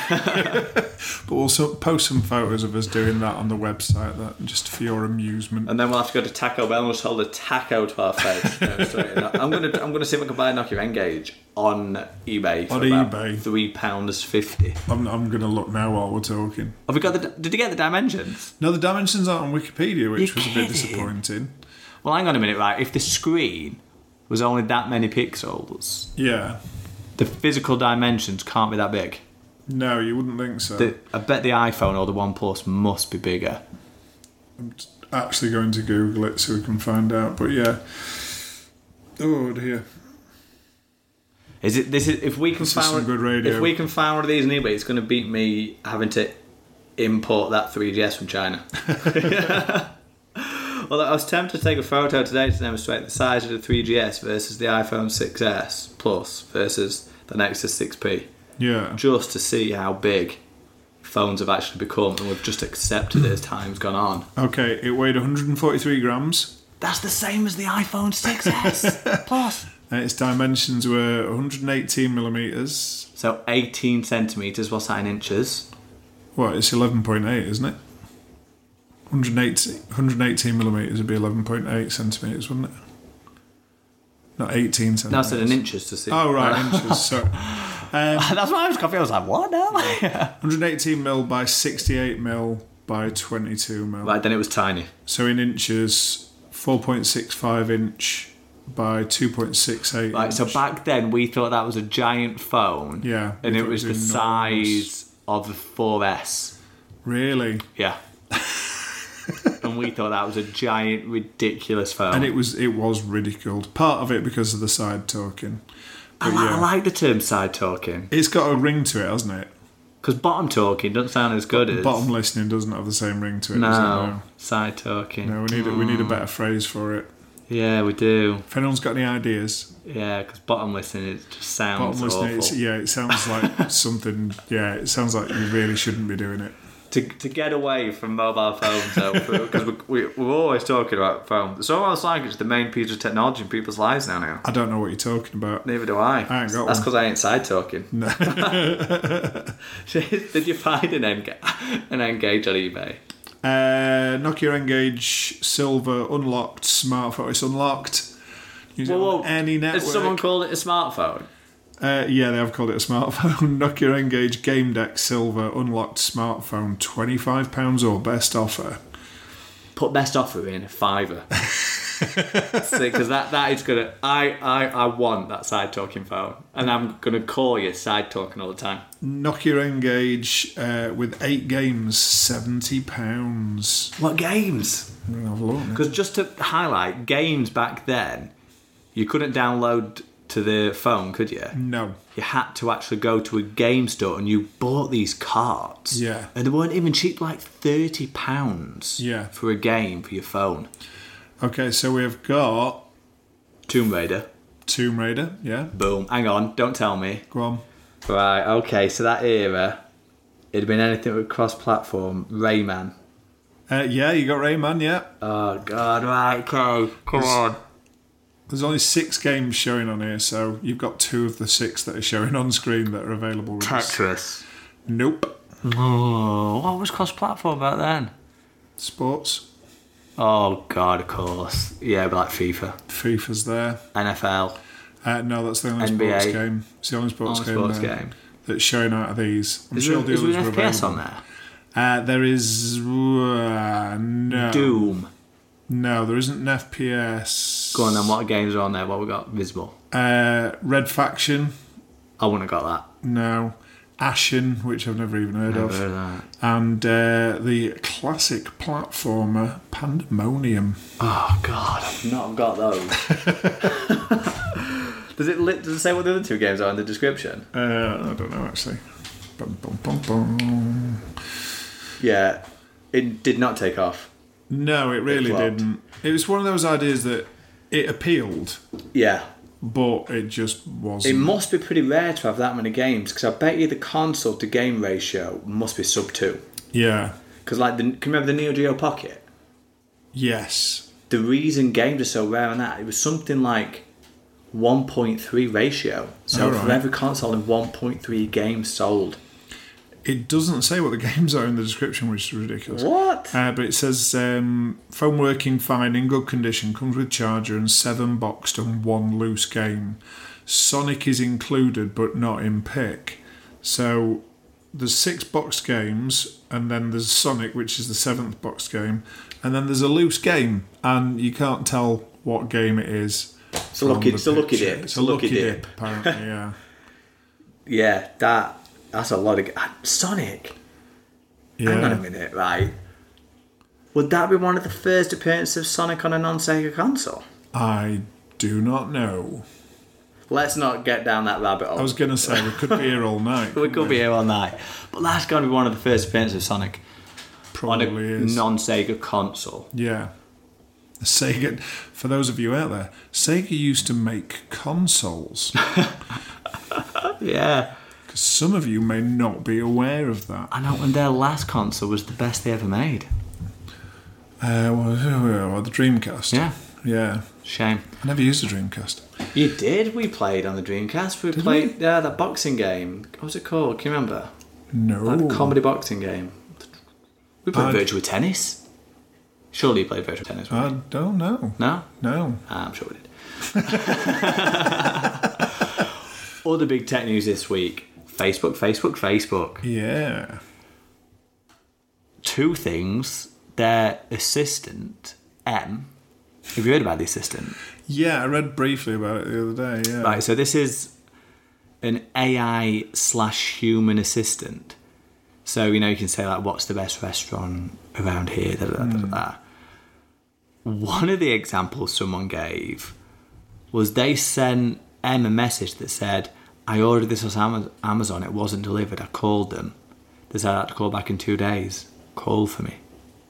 Speaker 1: But we'll so- post some photos of us doing that on the website, that just for your amusement.
Speaker 2: And then we'll have to go to Taco Bell and just hold a taco to our face. No, straight enough. I'm gonna I'm gonna see if I can buy a Nokia N-Gage on eBay for
Speaker 1: On
Speaker 2: about
Speaker 1: eBay?
Speaker 2: three pounds fifty.
Speaker 1: I'm, I'm going to look now while we're talking.
Speaker 2: Have we got the? Did you get the dimensions?
Speaker 1: No, the dimensions aren't on Wikipedia, which
Speaker 2: You're
Speaker 1: was a bit
Speaker 2: kidding.
Speaker 1: disappointing.
Speaker 2: Well, hang on a minute, right? If the screen was only that many pixels,
Speaker 1: Yeah.
Speaker 2: the physical dimensions can't be that big.
Speaker 1: No, you wouldn't think so.
Speaker 2: The, I bet the iPhone or the OnePlus must be bigger.
Speaker 1: I'm actually going to Google it so we can find out. But yeah. Oh dear.
Speaker 2: Is it? This is if we can
Speaker 1: This is
Speaker 2: find
Speaker 1: some good radio.
Speaker 2: if we can find one of these on eBay, it's going to beat me having to import that three G S from China. Well, I was tempted to take a photo today to demonstrate the size of the three G S versus the iPhone six S Plus versus the Nexus six P,
Speaker 1: Yeah.
Speaker 2: just to see how big phones have actually become, and we've just accepted it as time's gone on.
Speaker 1: Okay, it weighed one hundred forty-three grams.
Speaker 2: That's the same as the iPhone six S Plus.
Speaker 1: And its dimensions were one hundred eighteen millimetres.
Speaker 2: So eighteen centimetres, what's that in inches?
Speaker 1: What, it's eleven point eight, isn't it? one hundred eighteen, one hundred eighteen millimetres would be eleven point eight centimetres, wouldn't it? Not eighteen centimetres.
Speaker 2: No, I said in inches to see.
Speaker 1: Oh, right, inches, sorry. Um,
Speaker 2: That's why I was confused. I was like, what now?
Speaker 1: one hundred eighteen mil by sixty-eight mil by twenty-two mil.
Speaker 2: Right, then it was tiny.
Speaker 1: So in inches, four point six five inch by two point six eight
Speaker 2: Right,
Speaker 1: inch.
Speaker 2: so back then we thought that was a giant phone.
Speaker 1: Yeah,
Speaker 2: And
Speaker 1: we
Speaker 2: it
Speaker 1: thought
Speaker 2: was
Speaker 1: it
Speaker 2: the
Speaker 1: was enormous.
Speaker 2: size of the four S.
Speaker 1: Really?
Speaker 2: Yeah. And we thought that was a giant, ridiculous phone.
Speaker 1: And it was it was ridiculed. Part of it because of the side talking.
Speaker 2: I,
Speaker 1: But
Speaker 2: li-
Speaker 1: yeah.
Speaker 2: I like the term side talking.
Speaker 1: It's got a ring to it, hasn't it?
Speaker 2: Because bottom talking doesn't sound as good as...
Speaker 1: Bottom listening doesn't have the same ring to it, does it?
Speaker 2: No,
Speaker 1: No.
Speaker 2: side talking.
Speaker 1: No, we need a, we need a better phrase for it.
Speaker 2: Yeah, we do.
Speaker 1: If anyone's got any ideas,
Speaker 2: Yeah, because bottom listening, it just sounds
Speaker 1: bottom listening, it's,
Speaker 2: awful.
Speaker 1: yeah, it sounds like something. Yeah, it sounds like you really shouldn't be doing it.
Speaker 2: To, to get away from mobile phones, because we, we, we're always talking about phones. It's almost like it's the main piece of technology in people's lives now. now.
Speaker 1: I don't know what you're talking about.
Speaker 2: Neither do I.
Speaker 1: I ain't got
Speaker 2: That's
Speaker 1: one.
Speaker 2: because I ain't side talking.
Speaker 1: No.
Speaker 2: Did you find an Engage, an Engage on eBay?
Speaker 1: Uh, Nokia Engage Silver unlocked smartphone. It's unlocked. Use it
Speaker 2: Whoa, whoa.
Speaker 1: on any network.
Speaker 2: Has someone called it a smartphone?
Speaker 1: Uh, yeah, they have called it a smartphone. Nokia Engage Game Deck Silver unlocked smartphone, twenty-five pounds or best offer.
Speaker 2: Put best offer in a fiver. Because that, that is gonna. I, I, I want that side talking phone, and I'm gonna call you side talking all the time.
Speaker 1: Nokia Engage uh, with eight games, seventy pounds.
Speaker 2: What games?
Speaker 1: Because
Speaker 2: Because just to highlight, games back then, you couldn't download to the phone, could you?
Speaker 1: no,
Speaker 2: You had to actually go to a game store and you bought these cards.
Speaker 1: Yeah.
Speaker 2: And they weren't even cheap, like thirty pounds
Speaker 1: Yeah.
Speaker 2: for a game for your phone.
Speaker 1: okay, so we've got
Speaker 2: Tomb Raider.
Speaker 1: Tomb Raider. Yeah,
Speaker 2: Boom. Hang on, don't tell me.
Speaker 1: go on.
Speaker 2: Right, okay, so that era, it'd been anything with cross-platform. Rayman.
Speaker 1: Uh, yeah, you got Rayman. Yeah,
Speaker 2: Oh, God, right, okay, come on.
Speaker 1: there's only six games showing on here, so you've got two of the six that are showing on screen that are available. With us.
Speaker 2: Tetris.
Speaker 1: Nope.
Speaker 2: Oh, what was cross-platform back then?
Speaker 1: Sports.
Speaker 2: Oh, God, of course. Yeah, but like FIFA.
Speaker 1: FIFA's there.
Speaker 2: N F L.
Speaker 1: Uh, no, that's the only
Speaker 2: N B A.
Speaker 1: sports game. It's the only sports,
Speaker 2: Only
Speaker 1: game,
Speaker 2: sports
Speaker 1: there
Speaker 2: game.
Speaker 1: that's showing out of these. I'm
Speaker 2: Is
Speaker 1: sure
Speaker 2: there,
Speaker 1: the
Speaker 2: is there
Speaker 1: others
Speaker 2: an
Speaker 1: were
Speaker 2: F P S
Speaker 1: available.
Speaker 2: on there?
Speaker 1: Uh, there is uh, no.
Speaker 2: Doom.
Speaker 1: No, there isn't an F P S.
Speaker 2: Go on then, what games are on there? What we got visible?
Speaker 1: Uh, Red Faction.
Speaker 2: I wouldn't have got
Speaker 1: No. Ashen, which I've never even heard
Speaker 2: that.
Speaker 1: of.
Speaker 2: Never heard of that.
Speaker 1: And uh, the classic platformer Pandemonium.
Speaker 2: Oh God, I've not got those. does it li- does it say what the other two games are in the description?
Speaker 1: Uh, I don't know actually. Bum, bum, bum, bum.
Speaker 2: Yeah, it did not take off.
Speaker 1: No, it really
Speaker 2: flopped.
Speaker 1: didn't. It was one of those ideas that it appealed,
Speaker 2: Yeah,
Speaker 1: but it just
Speaker 2: it
Speaker 1: wasn't.
Speaker 2: must be pretty rare to have that many games because I bet you the console to game ratio must be sub two.
Speaker 1: Yeah.
Speaker 2: Because like, the, can you remember the Neo Geo Pocket?
Speaker 1: Yes.
Speaker 2: The reason games are so rare on that, it was something like one point three ratio. So
Speaker 1: Oh,
Speaker 2: for
Speaker 1: right.
Speaker 2: every console, in one point three games sold.
Speaker 1: It doesn't say what the games are in the description, which is ridiculous.
Speaker 2: What?
Speaker 1: Uh, but it says um, phone working fine, in good condition, comes with charger and seven boxed and one loose game. Sonic is included but not in pick. So there's six boxed games and then there's Sonic, which is the seventh boxed game, and then there's a loose game and you can't tell what game it is.
Speaker 2: It's a lucky, it's a lucky
Speaker 1: picture.
Speaker 2: dip.
Speaker 1: It's a lucky dip, apparently, yeah.
Speaker 2: Yeah, that that's a lot of. Ga- Sonic. Hang on a
Speaker 1: Yeah.
Speaker 2: minute, right? Would that be one of the first appearances of Sonic on a non-Sega console?
Speaker 1: I do not know.
Speaker 2: Let's not get down that rabbit hole.
Speaker 1: I was going to say we could be here all night.
Speaker 2: we could be here all night, but that's going to be one of the first appearances of Sonic
Speaker 1: Probably
Speaker 2: on a
Speaker 1: is.
Speaker 2: non-Sega console.
Speaker 1: Yeah. Sega, for those of you out there, Sega used to make consoles.
Speaker 2: Yeah.
Speaker 1: Because some of you may not be aware of that.
Speaker 2: I know, and their last console was the best they ever made.
Speaker 1: Uh, well, well, the Dreamcast.
Speaker 2: Yeah.
Speaker 1: Yeah.
Speaker 2: Shame.
Speaker 1: I never used a Dreamcast.
Speaker 2: You did? We played on the Dreamcast. We
Speaker 1: Did
Speaker 2: played
Speaker 1: we?
Speaker 2: Uh, that boxing game. What was it called? Can you remember?
Speaker 1: No.
Speaker 2: That comedy boxing game. We played
Speaker 1: I'd-
Speaker 2: virtual tennis. Surely you played virtual tennis, right?
Speaker 1: I don't know.
Speaker 2: No?
Speaker 1: No.
Speaker 2: Ah, I'm sure we did. Other big tech news this week. Facebook, Facebook, Facebook.
Speaker 1: Yeah.
Speaker 2: Two things. Their assistant, M. Have you heard about the assistant?
Speaker 1: Yeah, I read briefly about it the other day, yeah.
Speaker 2: Right, so this is an A I slash human assistant. So, you know, you can say, like, what's the best restaurant around here? Da, da, da, da, da. One of the examples someone gave was they sent M a message that said, I ordered this on Amazon, it wasn't delivered. I called them. They said I had to call back in two days. Call for me.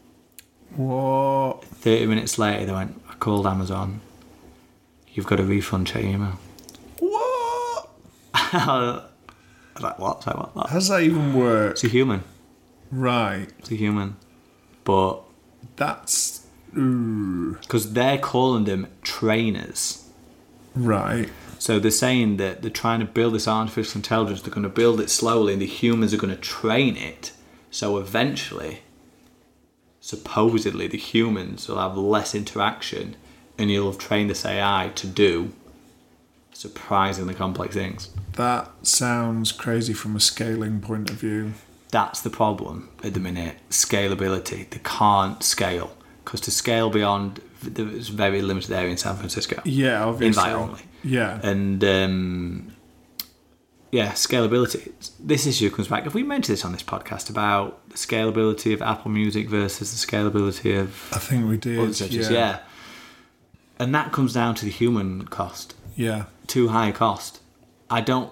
Speaker 1: What?
Speaker 2: thirty minutes later, they went, I called Amazon. You've got a refund, check your email.
Speaker 1: What?
Speaker 2: I was like, what? Sorry, what? what?
Speaker 1: How does that even work?
Speaker 2: It's a human.
Speaker 1: Right.
Speaker 2: It's a human. But
Speaker 1: That's... Ooh.
Speaker 2: because they're calling them trainers.
Speaker 1: Right.
Speaker 2: So they're saying that they're trying to build this artificial intelligence. They're going to build it slowly, and the humans are going to train it. So eventually, supposedly, the humans will have less interaction, and you'll have trained this A I to do surprisingly complex things.
Speaker 1: That sounds crazy from a scaling point of view.
Speaker 2: That's the problem at the minute. Scalability. They can't scale. Because to scale beyond, there's very limited area in San Francisco.
Speaker 1: Yeah, obviously.
Speaker 2: Invite only.
Speaker 1: Yeah.
Speaker 2: And um, yeah, scalability. This issue comes back. Have we mentioned this on this podcast about the scalability of Apple Music versus the scalability of
Speaker 1: I think we
Speaker 2: other
Speaker 1: did.
Speaker 2: searches?
Speaker 1: Yeah.
Speaker 2: Yeah. And that comes down to the human cost.
Speaker 1: Yeah.
Speaker 2: Too high a cost. I don't.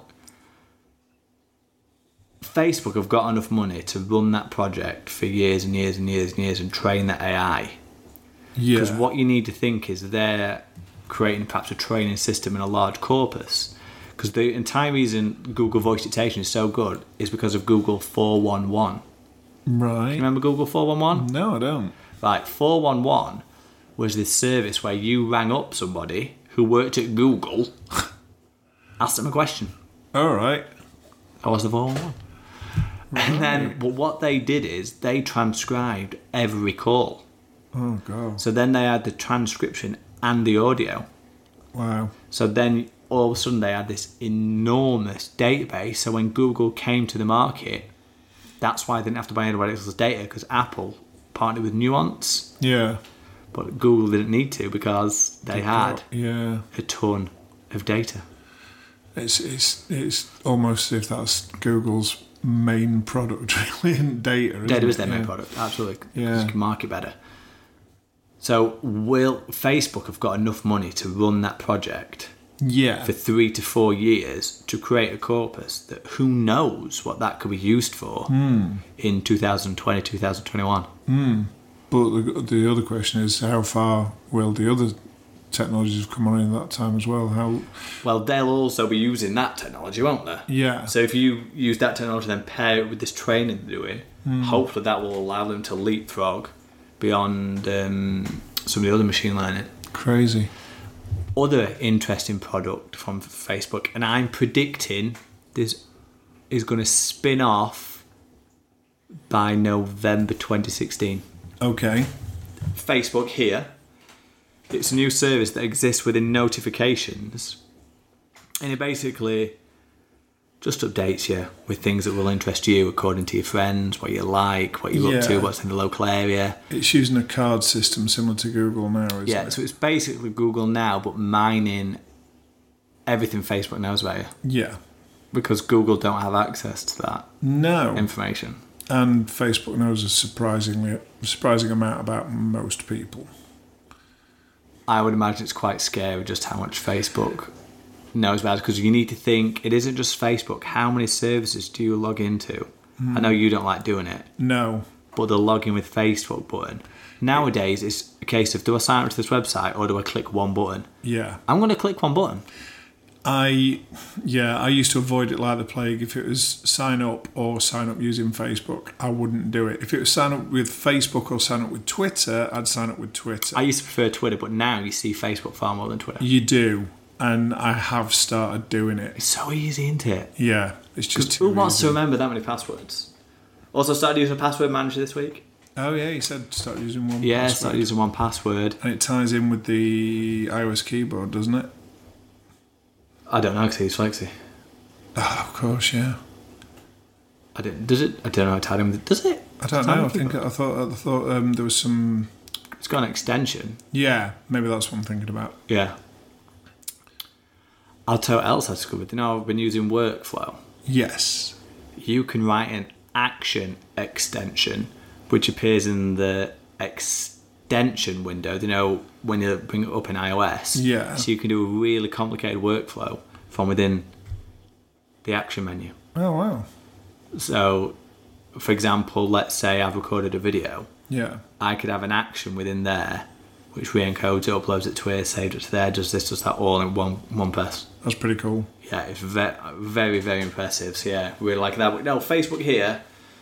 Speaker 2: Facebook have got enough money to run that project for years and years and years and years and train that A I.
Speaker 1: Yeah.
Speaker 2: Because what you need to think is they're creating perhaps a training system in a large corpus. Because the entire reason Google Voice Dictation is so good is because of Google four one one.
Speaker 1: Right.
Speaker 2: You remember Google four one one?
Speaker 1: No, I don't.
Speaker 2: Right, four one one was this service where you rang up somebody who worked at Google, asked them a question.
Speaker 1: All right.
Speaker 2: That was the four one one. And then, but what they did is they transcribed every call.
Speaker 1: Oh, God.
Speaker 2: So then they had the transcription and the audio.
Speaker 1: Wow.
Speaker 2: So then all of a sudden they had this enormous database. So when Google came to the market, that's why they didn't have to buy anybody else's data, because Apple partnered with Nuance,
Speaker 1: Yeah.
Speaker 2: but Google didn't need to because they had
Speaker 1: Yeah.
Speaker 2: a ton of data.
Speaker 1: It's it's it's almost as if that's Google's main product, really, in data. Isn't
Speaker 2: Data
Speaker 1: it?
Speaker 2: is their main
Speaker 1: Yeah.
Speaker 2: product, absolutely. 'Cause
Speaker 1: Yeah.
Speaker 2: you can market better. So will Facebook have got enough money to run that project
Speaker 1: Yeah.
Speaker 2: for three to four years to create a corpus that who knows what that could be used for
Speaker 1: Hmm.
Speaker 2: in two thousand twenty, two thousand twenty-one?
Speaker 1: But the, the other question is, how far will the other technologies have come on in that time as well? How?
Speaker 2: Well, they'll also be using that technology, won't they?
Speaker 1: Yeah.
Speaker 2: So if you use that technology and then pair it with this training they're doing, hopefully that will allow them to leapfrog beyond um, some of the other machine learning.
Speaker 1: Crazy.
Speaker 2: Other interesting product from Facebook, and I'm predicting this is going to spin off by November twenty sixteen.
Speaker 1: Okay.
Speaker 2: Facebook here. It's a new service that exists within notifications, and it basically just updates you with things that will interest you according to your friends, what you like, what you're up to,
Speaker 1: Yeah.
Speaker 2: what's in the local area.
Speaker 1: It's using a card system similar to Google now, isn't
Speaker 2: Yeah,
Speaker 1: it?
Speaker 2: so it's basically Google now, but mining everything Facebook knows about you,
Speaker 1: Yeah.
Speaker 2: because Google don't have access to that
Speaker 1: No.
Speaker 2: information.
Speaker 1: And Facebook knows a surprisingly surprising amount about most people.
Speaker 2: I would imagine it's quite scary just how much Facebook knows about it, because you need to think it isn't just Facebook. How many services do you log into? I know you don't like doing it,
Speaker 1: No.
Speaker 2: but the login with Facebook button. Nowadays, it's a case of do I sign up to this website or do I click one button?
Speaker 1: Yeah.
Speaker 2: I'm going to click one button.
Speaker 1: I, yeah, I used to avoid it like the plague. If it was sign up or sign up using Facebook, I wouldn't do it. If it was sign up with Facebook or sign up with Twitter, I'd sign up with Twitter.
Speaker 2: I used to prefer Twitter, but now you see Facebook far more than Twitter.
Speaker 1: You do, and I have started doing it.
Speaker 2: It's so easy, isn't it?
Speaker 1: Yeah, it's just too
Speaker 2: Who wants
Speaker 1: easy.
Speaker 2: to remember that many passwords? Also started using a password manager this week.
Speaker 1: Oh yeah, you said start using one
Speaker 2: Yeah,
Speaker 1: password.
Speaker 2: started using one password.
Speaker 1: And it ties in with the iOS keyboard, doesn't it?
Speaker 2: I don't know because he's flexy.
Speaker 1: Oh, of course, yeah.
Speaker 2: I didn't. Does it? I don't know. I tied him. Does it?
Speaker 1: I don't
Speaker 2: Time
Speaker 1: know. I
Speaker 2: keyboard?
Speaker 1: think I thought I thought um, there was some.
Speaker 2: It's got an extension.
Speaker 1: Yeah, maybe that's what I'm thinking about.
Speaker 2: Yeah. I'll tell you what else I discovered. You know, I've been using Workflow.
Speaker 1: Yes.
Speaker 2: You can write an action extension, which appears in the extension window. You know, when you bring it up in iOS.
Speaker 1: Yeah.
Speaker 2: So you can do a really complicated workflow from within the action menu.
Speaker 1: Oh wow.
Speaker 2: So, for example, let's say I've recorded a video.
Speaker 1: Yeah.
Speaker 2: I could have an action within there, which re-encodes it, uploads it to here, saves it to there, does this, does that, all in one one press.
Speaker 1: That's pretty cool.
Speaker 2: Yeah, it's very, very, very impressive. So yeah, really like that. But no, Facebook here,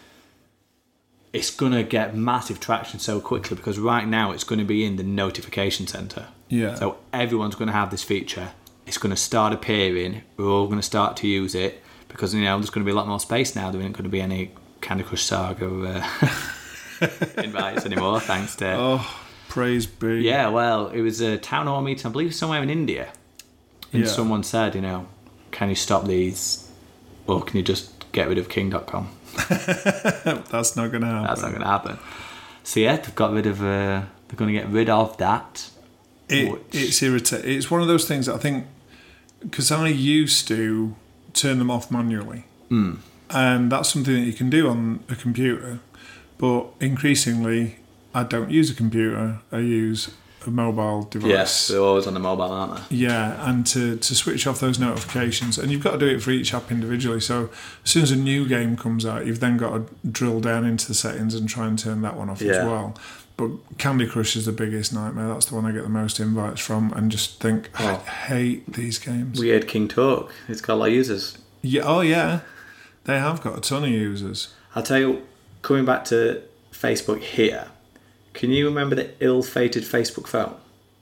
Speaker 2: it's gonna get massive traction so quickly because right now it's going to be in the notification center.
Speaker 1: Yeah.
Speaker 2: So everyone's going to have this feature. It's going to start appearing. We're all going to start to use it because you know there's going to be a lot more space now. There ain't going to be any Candy Crush Saga uh, invites anymore, thanks to.
Speaker 1: Oh, praise be.
Speaker 2: Yeah, well, it was a town hall meeting, I believe, somewhere in India, and
Speaker 1: Yeah.
Speaker 2: someone said, you know, can you stop these, or can you just get rid of King dot com?
Speaker 1: That's not going to happen.
Speaker 2: That's not going to happen. So yeah, they've got rid of. Uh, they're going to get rid of that.
Speaker 1: It,
Speaker 2: which-
Speaker 1: it's irritating. It's one of those things that I think because I used to turn them off manually,
Speaker 2: Mm.
Speaker 1: and that's something that you can do on a computer. But increasingly, I don't use a computer. I use a mobile device.
Speaker 2: Yes, they're always on the mobile, aren't they?
Speaker 1: Yeah, and to, to switch off those notifications, and you've got to do it for each app individually. So as soon as a new game comes out, you've then got to drill down into the settings and try and turn that one off as
Speaker 2: Yeah.
Speaker 1: well. But Candy Crush is the biggest nightmare. That's the one I get the most invites from, and just think I
Speaker 2: Oh.
Speaker 1: hate these games.
Speaker 2: Weird King Talk. It's got a lot of users.
Speaker 1: Yeah, oh yeah, they have got a ton of users.
Speaker 2: I'll tell you, coming back to Facebook here, can you remember the ill-fated Facebook phone?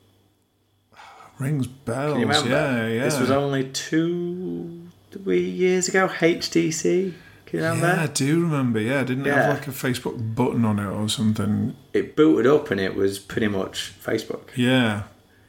Speaker 1: Rings bells.
Speaker 2: Can you remember?
Speaker 1: Yeah, yeah.
Speaker 2: This was only two, three years ago. H T C. Can you remember?
Speaker 1: Yeah, I do remember. Yeah, didn't it
Speaker 2: Yeah.
Speaker 1: have like a Facebook button on it or something?
Speaker 2: It booted up and it was pretty much Facebook.
Speaker 1: Yeah.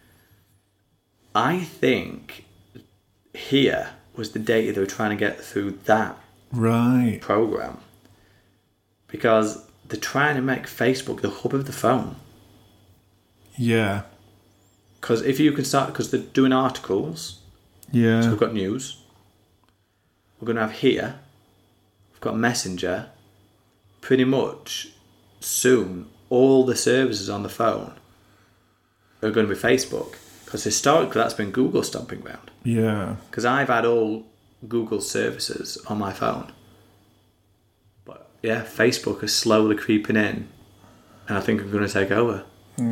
Speaker 2: I think here was the data they were trying to get through that
Speaker 1: Right.
Speaker 2: program because they're trying to make Facebook the hub of the phone.
Speaker 1: Yeah.
Speaker 2: Because if you can start, because they're doing articles,
Speaker 1: Yeah.
Speaker 2: so we've got news. We're going to have here. We've got Messenger. Pretty much soon, all the services on the phone are going to be Facebook. Because historically, that's been Google stomping ground.
Speaker 1: Yeah.
Speaker 2: Because I've had all Google services on my phone. But yeah, Facebook is slowly creeping in. And I think I'm going to take over.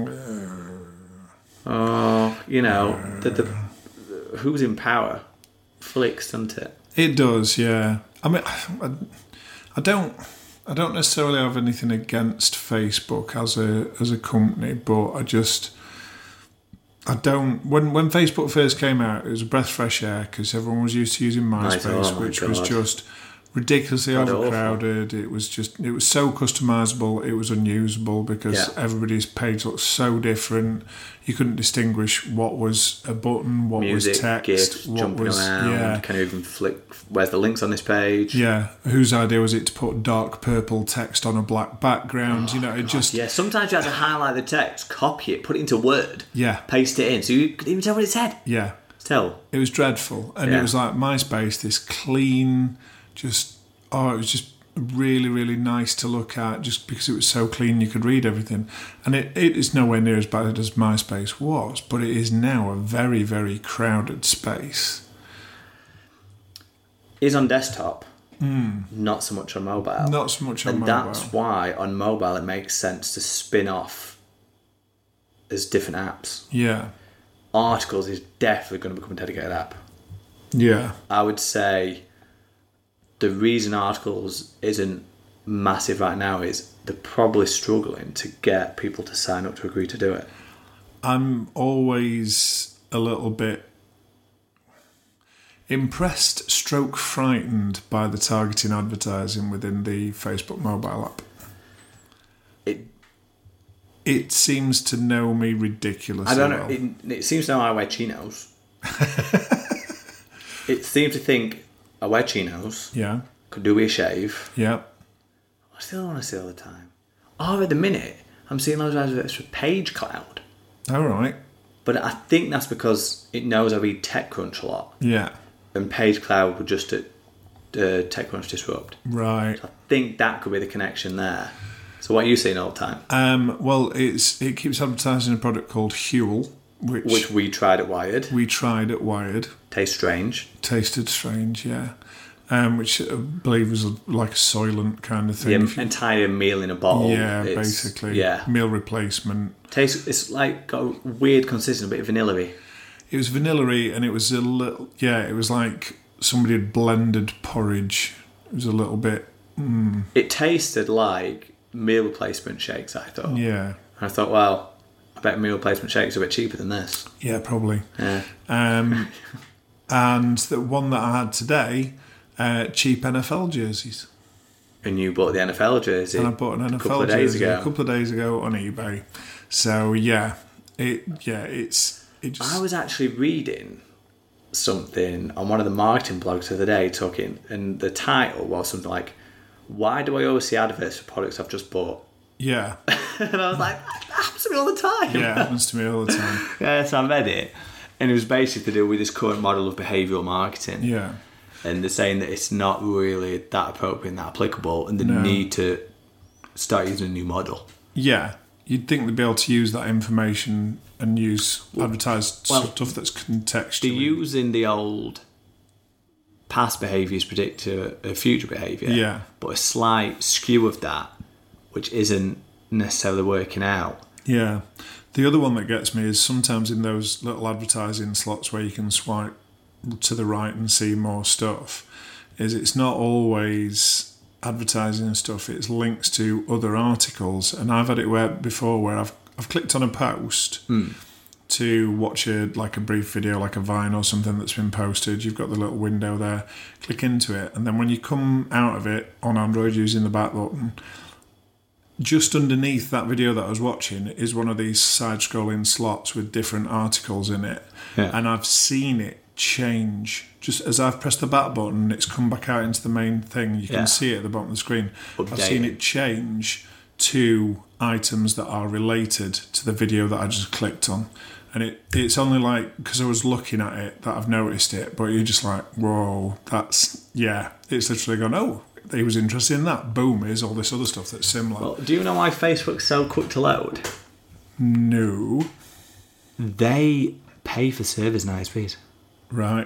Speaker 2: Oh, you know, the, the, who's in power? Flicks, doesn't it?
Speaker 1: It does, yeah. I mean, I, I don't, I don't necessarily have anything against Facebook as a as a company, but I just, I don't. When when Facebook first came out, it was a breath of fresh air because everyone was used to using MySpace,
Speaker 2: Oh my
Speaker 1: which was
Speaker 2: God.
Speaker 1: just ridiculously
Speaker 2: God, awful.
Speaker 1: overcrowded. It was just, it was so customizable. It was unusable because
Speaker 2: Yeah.
Speaker 1: everybody's page looked so different. You couldn't distinguish what was a button, what
Speaker 2: Music,
Speaker 1: was text,
Speaker 2: GIFs,
Speaker 1: what
Speaker 2: jumping
Speaker 1: was
Speaker 2: around.
Speaker 1: yeah.
Speaker 2: Can you even flick? Where's the links on this page?
Speaker 1: Yeah, whose idea was it to put dark purple text on a black background? you know, it just
Speaker 2: Yeah, sometimes you have to highlight the text, copy it, put it into Word,
Speaker 1: yeah,
Speaker 2: paste it in, so you could even tell what it said.
Speaker 1: yeah.
Speaker 2: Still,
Speaker 1: It was dreadful, and
Speaker 2: Yeah.
Speaker 1: it was like MySpace, this clean, just oh, it was just really, really nice to look at, just because it was so clean, you could read everything, and it, it is nowhere near as bad as MySpace was, but it is now a very, very crowded space.
Speaker 2: is on desktop. not so much on mobile.
Speaker 1: Not so much on
Speaker 2: and
Speaker 1: mobile.
Speaker 2: that's why on mobile it makes sense to spin off as different apps.
Speaker 1: Yeah.
Speaker 2: Articles is definitely going to become a dedicated app.
Speaker 1: Yeah.
Speaker 2: I would say the reason Articles isn't massive right now is they're probably struggling to get people to sign up to agree to do it.
Speaker 1: I'm always a little bit impressed stroke frightened by the targeting advertising within the Facebook mobile app.
Speaker 2: It
Speaker 1: It seems to know me ridiculously
Speaker 2: I don't know.
Speaker 1: well.
Speaker 2: It, it seems to know I wear chinos. It seems to think I wear chinos.
Speaker 1: Yeah.
Speaker 2: Could do with a shave.
Speaker 1: Yeah.
Speaker 2: I still want to see all the time. Oh, at the minute, I'm seeing loads of adverts for Page Cloud.
Speaker 1: All right.
Speaker 2: But I think that's because it knows I read TechCrunch a lot.
Speaker 1: Yeah.
Speaker 2: And Page Cloud would just at uh, TechCrunch disrupt.
Speaker 1: Right.
Speaker 2: I think that could be the connection there. So what are you seeing all the time?
Speaker 1: Um, well, it's it keeps advertising a product called Huel, which,
Speaker 2: Which we tried at Wired.
Speaker 1: we tried at Wired.
Speaker 2: Tastes strange.
Speaker 1: Tasted strange, yeah. Um, which I believe was a, like a Soylent kind of thing.
Speaker 2: The
Speaker 1: If you-
Speaker 2: entire meal in a bowl.
Speaker 1: yeah,
Speaker 2: It's-
Speaker 1: basically.
Speaker 2: Yeah.
Speaker 1: Meal replacement.
Speaker 2: Tastes, it's like got a weird consistency, a bit vanilla-y.
Speaker 1: It was vanilla-y and it was a little... Yeah, it was like somebody had blended porridge. It was a little bit... Mm,
Speaker 2: It tasted like meal replacement shakes, I thought.
Speaker 1: yeah.
Speaker 2: And I thought, well, I bet meal replacement shakes are a bit cheaper than this.
Speaker 1: Yeah, probably.
Speaker 2: Yeah.
Speaker 1: Um, and the one that I had today, uh, cheap N F L jerseys.
Speaker 2: And you bought the N F L jersey
Speaker 1: And I bought an N F L
Speaker 2: a couple of days
Speaker 1: jersey
Speaker 2: ago.
Speaker 1: a couple of days ago on eBay. So yeah, it yeah it's it just
Speaker 2: I was actually reading something on one of the marketing blogs the other day talking, and the title was something like, "Why do I always see adverts for products I've just bought?"
Speaker 1: yeah
Speaker 2: And I was like, that happens to me all the time.
Speaker 1: yeah it happens to me all the time.
Speaker 2: Yeah, so I read it, and it was basically to do with this current model of behavioural marketing.
Speaker 1: Yeah,
Speaker 2: And they're saying that it's not really that appropriate and that applicable, and they
Speaker 1: No.
Speaker 2: need to start using a new model.
Speaker 1: yeah. You'd think they'd be able to use that information and use advertised
Speaker 2: well,
Speaker 1: stuff that's
Speaker 2: They're
Speaker 1: contextual.
Speaker 2: using the old past behaviours predict a, a future behaviour,
Speaker 1: Yeah.
Speaker 2: but a slight skew of that, which isn't necessarily working out.
Speaker 1: Yeah. The other one that gets me is sometimes in those little advertising slots where you can swipe to the right and see more stuff, is it's not always advertising and stuff, it's links to other articles. And I've had it where before where I've I've clicked on a post to watch a like a brief video, like a Vine or something that's been posted. You've got the little window there, click into it, and then when you come out of it on Android using the back button, just underneath that video that I was watching is one of these side-scrolling slots with different articles in it.
Speaker 2: Yeah.
Speaker 1: And I've seen it change. Just as I've pressed the back button, it's come back out into the main thing. You can
Speaker 2: Yeah.
Speaker 1: see it at the bottom of the screen. I've
Speaker 2: Updated.
Speaker 1: seen it change to items that are related to the video that I just clicked on. And it it's only like, because I was looking at it, that I've noticed it. But you're just like, whoa, that's, yeah. It's literally gone, oh, he was interested in that. Boom, here's all this other stuff that's similar.
Speaker 2: Well, do you know why Facebook's so quick to load?
Speaker 1: No.
Speaker 2: They pay for servers and I S Ps.
Speaker 1: Right.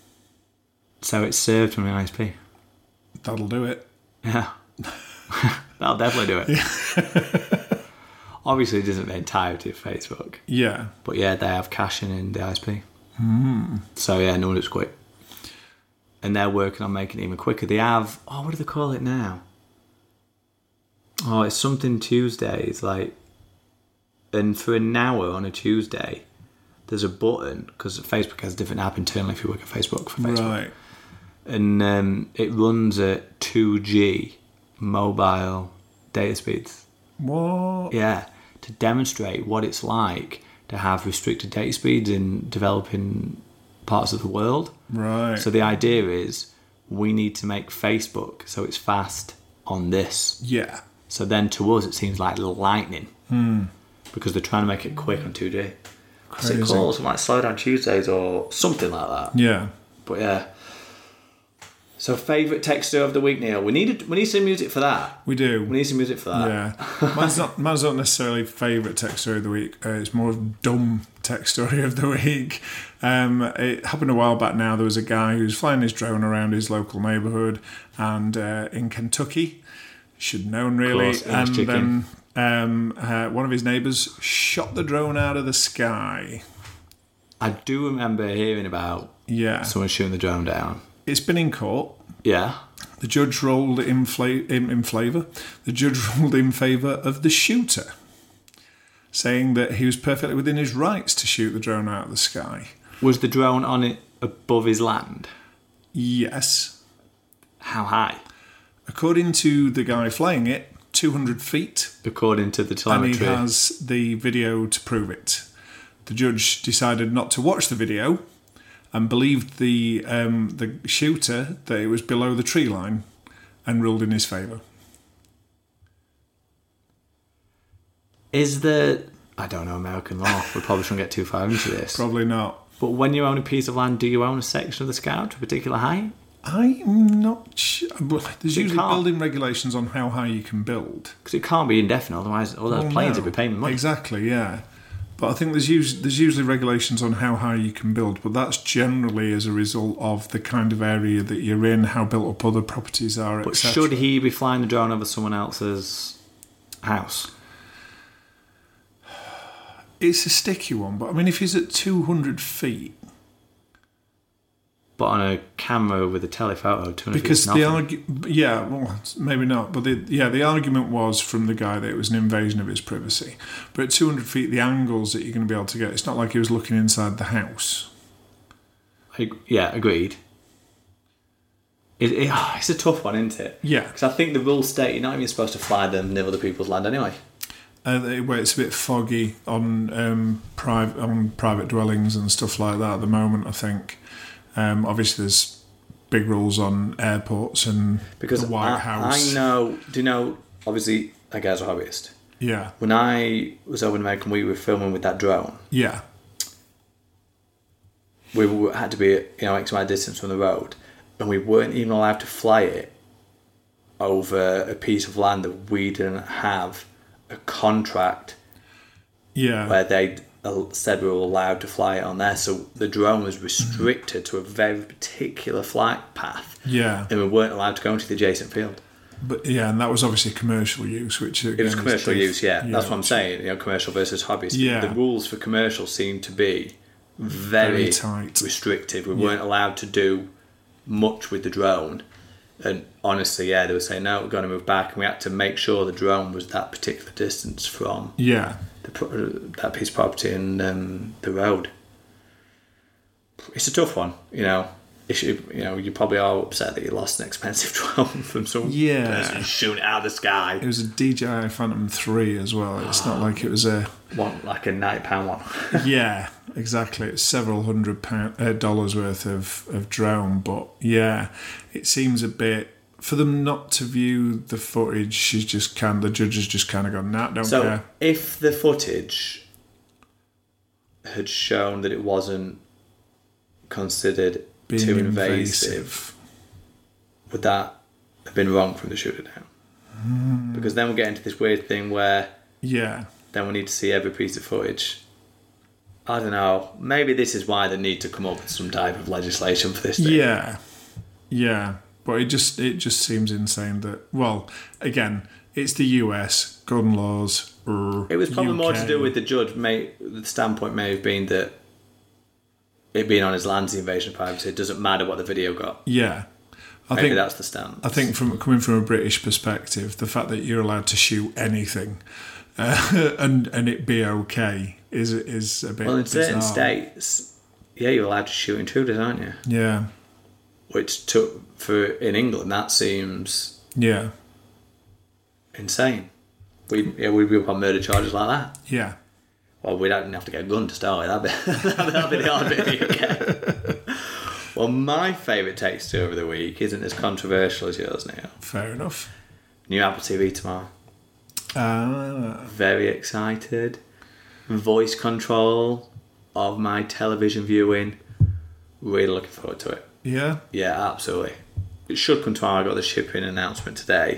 Speaker 2: So it's served from an I S P.
Speaker 1: That'll do it.
Speaker 2: Yeah. That'll definitely do it. Obviously, it isn't the entirety of Facebook.
Speaker 1: Yeah.
Speaker 2: But yeah, they have caching in the I S P. Mm. So yeah, no wonder it's quick. And they're working on making it even quicker. They have, oh, what do they call it now? Oh, it's something Tuesdays, like, and for an hour on a Tuesday, there's a button, because Facebook has a different app internally if you work at Facebook for Facebook.
Speaker 1: Right.
Speaker 2: And um, it runs at two G mobile data speeds.
Speaker 1: What?
Speaker 2: Yeah, to demonstrate what it's like to have restricted data speeds in developing parts of the world.
Speaker 1: Right.
Speaker 2: So the idea is we need to make Facebook so it's fast on this.
Speaker 1: Yeah.
Speaker 2: So then to us it seems like lightning because they're trying to make it quick on two G. What's it
Speaker 1: Crazy.
Speaker 2: called? Something like Slow Down Tuesdays or something like that.
Speaker 1: Yeah.
Speaker 2: But yeah. So, favourite texture of the week, Neil. We need we need some music for that.
Speaker 1: We do.
Speaker 2: We need some music for that.
Speaker 1: Yeah. Mine's not, mine's not necessarily favourite tech story of the week. Uh, it's more of dumb tech story of the week. Um, it happened a while back now. There was a guy who was flying his drone around his local neighbourhood and uh, in Kentucky. Should have known, really.
Speaker 2: Of course, English
Speaker 1: and
Speaker 2: chicken.
Speaker 1: then um, uh, one of his neighbours shot the drone out of the sky.
Speaker 2: I do remember hearing about
Speaker 1: Yeah.
Speaker 2: someone shooting the drone down.
Speaker 1: It's been in court.
Speaker 2: Yeah.
Speaker 1: The judge ruled in, fla- in, in favour. The judge ruled in favour of the shooter, saying that he was perfectly within his rights to shoot the drone out of the sky.
Speaker 2: Was the drone on it above his land?
Speaker 1: Yes.
Speaker 2: How high?
Speaker 1: According to the guy flying it, two hundred feet.
Speaker 2: According to the
Speaker 1: And
Speaker 2: telemetry.
Speaker 1: he has the video to prove it. The judge decided not to watch the video and believed the um, the shooter that it was below the tree line and ruled in his favour.
Speaker 2: Is the... I don't know American law. We probably shouldn't get too far into this.
Speaker 1: Probably not.
Speaker 2: But when you own a piece of land, do you own a section of the sky to a particular height?
Speaker 1: I'm not sure. There's
Speaker 2: You
Speaker 1: usually
Speaker 2: can't.
Speaker 1: building regulations on how high you can build.
Speaker 2: Because it can't be indefinite, otherwise all those
Speaker 1: Well,
Speaker 2: planes
Speaker 1: no.
Speaker 2: would be paying me money.
Speaker 1: Exactly, yeah. But I think there's usually, there's usually regulations on how high you can build, but that's generally as a result of the kind of area that you're in, how built up other properties are,
Speaker 2: But
Speaker 1: et cetera.
Speaker 2: should he be flying the drone over someone else's house?
Speaker 1: It's a sticky one, but I mean, if he's at two hundred feet,
Speaker 2: But on a camera with a telephoto, two hundred
Speaker 1: because
Speaker 2: feet
Speaker 1: the
Speaker 2: is nothing.
Speaker 1: argu- yeah, well, maybe not, but the, yeah, the argument was from the guy that it was an invasion of his privacy. But at two hundred feet, the angles that you're going to be able to get, it's not like he was looking inside the house.
Speaker 2: I- Yeah, agreed. It, it, oh, it's a tough one, isn't it?
Speaker 1: Yeah.
Speaker 2: Because I think the rules state you're not even supposed to fly them near other people's land anyway.
Speaker 1: Uh, where it's a bit foggy on um, private on private dwellings and stuff like that at the moment. I think um, obviously there's big rules on airports and
Speaker 2: Because
Speaker 1: the White
Speaker 2: I,
Speaker 1: House.
Speaker 2: I know, do you know, obviously, that guy's a hobbyist.
Speaker 1: Yeah,
Speaker 2: When I was over in America and we were filming with that drone,
Speaker 1: yeah,
Speaker 2: we were, had to be, you know, X amount of distance from the road, and we weren't even allowed to fly it over a piece of land that we didn't have a contract
Speaker 1: yeah.
Speaker 2: where they said we were allowed to fly it on there. So the drone was restricted to a very particular flight path,
Speaker 1: Yeah,
Speaker 2: and we weren't allowed to go into the adjacent field.
Speaker 1: but yeah, and that was obviously commercial use, which again,
Speaker 2: It was
Speaker 1: is
Speaker 2: commercial
Speaker 1: diff-
Speaker 2: use, yeah. That's what I'm saying. You know, commercial versus hobbies.
Speaker 1: Yeah.
Speaker 2: The rules for commercial seem to be very,
Speaker 1: Very tight.
Speaker 2: restrictive. We weren't allowed to do much with the drone. And honestly, yeah, they were saying, no, we're going to move back. And we had to make sure the drone was that particular distance from
Speaker 1: Yeah,
Speaker 2: the, pro- that piece of property and um, the road. It's a tough one, you know. It should, you know, you probably are upset that you lost an expensive drone from some
Speaker 1: Yeah.
Speaker 2: person shooting it out of the sky.
Speaker 1: it was a D J I Phantom three as well. It's not like it was a
Speaker 2: One like a ninety pound one.
Speaker 1: yeah, exactly. It's several hundred pound, uh, dollars worth of, of drone, but yeah, it seems a bit for them not to view the footage. She's just kind. The judge has just kind of gone, nah, don't
Speaker 2: So
Speaker 1: care.
Speaker 2: if the footage had shown that it wasn't considered
Speaker 1: Being
Speaker 2: too invasive, would that have been wrong from the shooter down?
Speaker 1: Mm.
Speaker 2: Because then we get into this weird thing where
Speaker 1: Yeah,
Speaker 2: then we need to see every piece of footage. I don't know. Maybe this is why they need to come up with some type of legislation for this thing.
Speaker 1: yeah, yeah. But it just it just seems insane that. Well, again, it's the U S gun laws. er,
Speaker 2: It was probably
Speaker 1: U K.
Speaker 2: more to do with the judge. May the standpoint may have been that it being on his land's the invasion of privacy. It doesn't matter what the video got.
Speaker 1: Yeah, I
Speaker 2: Maybe
Speaker 1: think
Speaker 2: that's the stance.
Speaker 1: I think from coming from a British perspective, the fact that you're allowed to shoot anything uh, and and it be okay is is a bit
Speaker 2: Well, in certain
Speaker 1: bizarre.
Speaker 2: states, yeah, you're allowed to shoot intruders, aren't you?
Speaker 1: Yeah,
Speaker 2: Which took for in England that seems
Speaker 1: yeah,
Speaker 2: insane. We yeah we'd be up on murder charges like that.
Speaker 1: yeah.
Speaker 2: Well, we don't have to get a gun to start with. That'd be, that'd be the hard bit in the U K. Well, my favourite texture of the week isn't as controversial as yours, Neil.
Speaker 1: Fair enough.
Speaker 2: New Apple T V tomorrow.
Speaker 1: Ah,
Speaker 2: Very excited. Voice control of my television viewing. Really looking forward to it.
Speaker 1: yeah.
Speaker 2: Yeah, absolutely. it should come tomorrow. I got the shipping announcement today.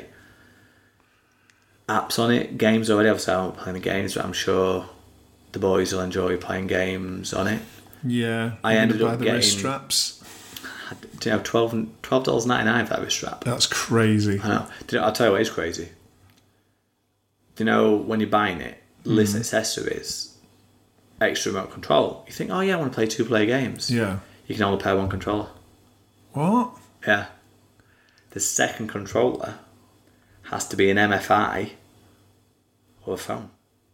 Speaker 2: Apps on it, games already. Obviously, I won't play the games, but I'm sure the boys will enjoy playing games on it.
Speaker 1: Yeah.
Speaker 2: I
Speaker 1: You're
Speaker 2: ended
Speaker 1: gonna
Speaker 2: up
Speaker 1: buy the wrist
Speaker 2: getting-
Speaker 1: straps.
Speaker 2: Do you know twelve dollars ninety-nine for that wrist strap?
Speaker 1: That's crazy.
Speaker 2: I know. Do you know. I'll tell you what is crazy. Do you know when you're buying it, list accessories, extra remote control? You think, oh yeah, I want to play two-player games.
Speaker 1: Yeah.
Speaker 2: You can only pair one controller.
Speaker 1: What?
Speaker 2: Yeah. The second controller has to be an M F I or a phone.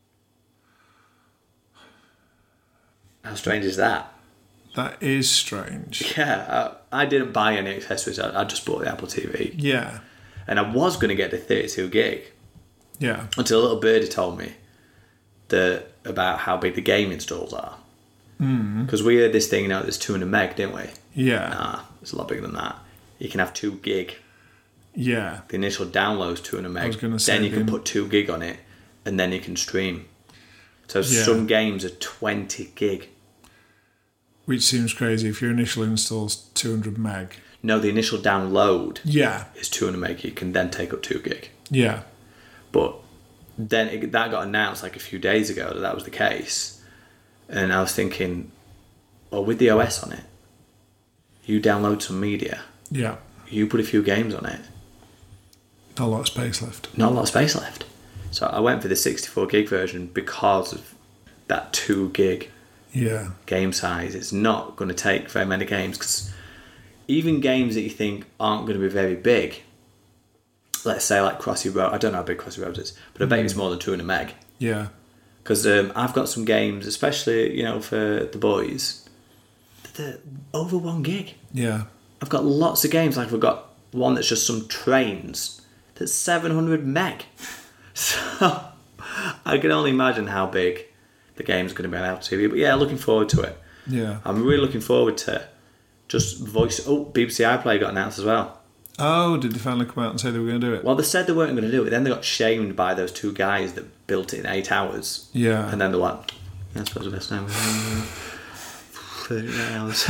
Speaker 2: How strange is that?
Speaker 1: That is strange.
Speaker 2: Yeah, I, I didn't buy any accessories. I, I just bought the Apple T V.
Speaker 1: Yeah.
Speaker 2: And I was going to get the thirty-two gig
Speaker 1: Yeah.
Speaker 2: until a little birdie told me that about how big the game installs are. Because mm. we heard this thing, you know, there's two hundred meg, didn't we?
Speaker 1: Yeah.
Speaker 2: Nah, it's a lot bigger than that. You can have two gig.
Speaker 1: Yeah.
Speaker 2: The initial download's two hundred meg.
Speaker 1: I was gonna say
Speaker 2: then you can
Speaker 1: the-
Speaker 2: put two gig on it, and then you can stream. So
Speaker 1: Yeah.
Speaker 2: some games are twenty gig.
Speaker 1: Which seems crazy if your initial install's two hundred meg.
Speaker 2: No, the initial download
Speaker 1: Yeah.
Speaker 2: is two hundred meg. You can then take up two gig.
Speaker 1: Yeah.
Speaker 2: But then it, that got announced like a few days ago that that was the case. And I was thinking, well, with the O S on it, you download some media,
Speaker 1: Yeah.
Speaker 2: you put a few games on it,
Speaker 1: Not a lot of space left.
Speaker 2: not a lot of space left. So I went for the sixty-four gig version because of that two gig
Speaker 1: Yeah.
Speaker 2: game size. It's not going to take very many games, because even games that you think aren't going to be very big, let's say like Crossy Road, I don't know how big Crossy Road is, but I bet it's more than two hundred meg.
Speaker 1: Yeah.
Speaker 2: Because um, I've got some games, especially, you know, for the boys, that are over one gig.
Speaker 1: Yeah.
Speaker 2: I've got lots of games, like I've got one that's just some trains that's seven hundred meg. So I can only imagine how big the game's going to be on Apple T V. But yeah, looking forward to it.
Speaker 1: Yeah.
Speaker 2: I'm really looking forward to just voice. Oh, B B C iPlayer got announced as well.
Speaker 1: Oh, did they finally come out and say they were going to do it?
Speaker 2: Well, they said they weren't going to do it. Then they got shamed by those two guys that built it in eight hours.
Speaker 1: Yeah.
Speaker 2: And then they went, yeah, I suppose the best time was thirty-eight hours.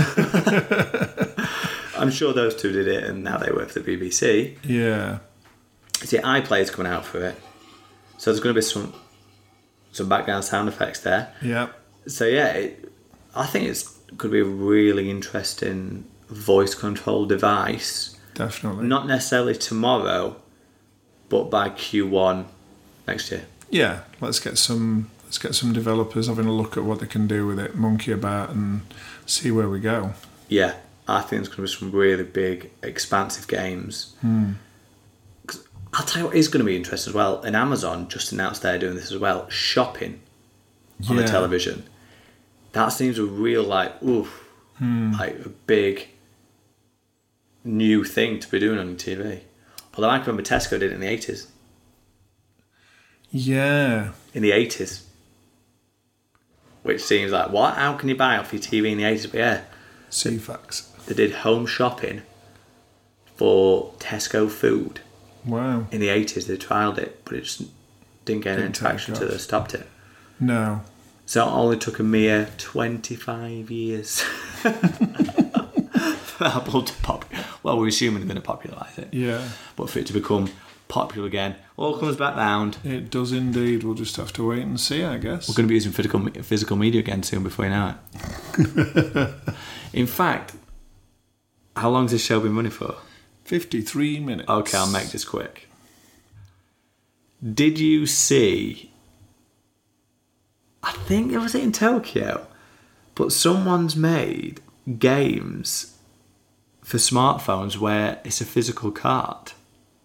Speaker 2: I'm sure those two did it, and now they work for the B B C.
Speaker 1: Yeah.
Speaker 2: See, iPlayer's coming out for it. So there's going to be some some background sound effects there.
Speaker 1: Yeah.
Speaker 2: So yeah, it, I think it's going to be a really interesting voice control device.
Speaker 1: Definitely.
Speaker 2: Not necessarily tomorrow, but by Q one next year.
Speaker 1: Yeah. Let's get some. Let's get some developers having a look at what they can do with it, monkey about, and see where we go.
Speaker 2: Yeah, I think there's going to be some really big, expansive games.
Speaker 1: Hmm.
Speaker 2: 'Cause I'll tell you what is going to be interesting as well. And Amazon just announced they're doing this as well. Shopping on the
Speaker 1: Yeah.
Speaker 2: television. That seems a real, like, oof,
Speaker 1: Hmm.
Speaker 2: like a big new thing to be doing on your T V. Although I can remember Tesco did it in the eighties.
Speaker 1: Yeah.
Speaker 2: In the eighties. Which seems like, what? How can you buy off your T V in the eighties? But yeah,
Speaker 1: C FAX.
Speaker 2: they did home shopping for Tesco food.
Speaker 1: Wow.
Speaker 2: In the eighties, they trialled it, but it just didn't get any
Speaker 1: Didn't take
Speaker 2: traction until
Speaker 1: off.
Speaker 2: they stopped it.
Speaker 1: No.
Speaker 2: So it only took a mere twenty-five years for Apple to pop. Well, we're assuming they're going to popularise it.
Speaker 1: Yeah.
Speaker 2: But for it to become popular again, all comes back round.
Speaker 1: It does indeed. We'll just have to wait and see, I guess.
Speaker 2: We're going to be using physical physical media again soon before you know it. In fact, how long has this show been running for?
Speaker 1: fifty-three minutes.
Speaker 2: Okay, I'll make this quick. Did you see... I think it was in Tokyo, but someone's made games for smartphones where it's a physical card.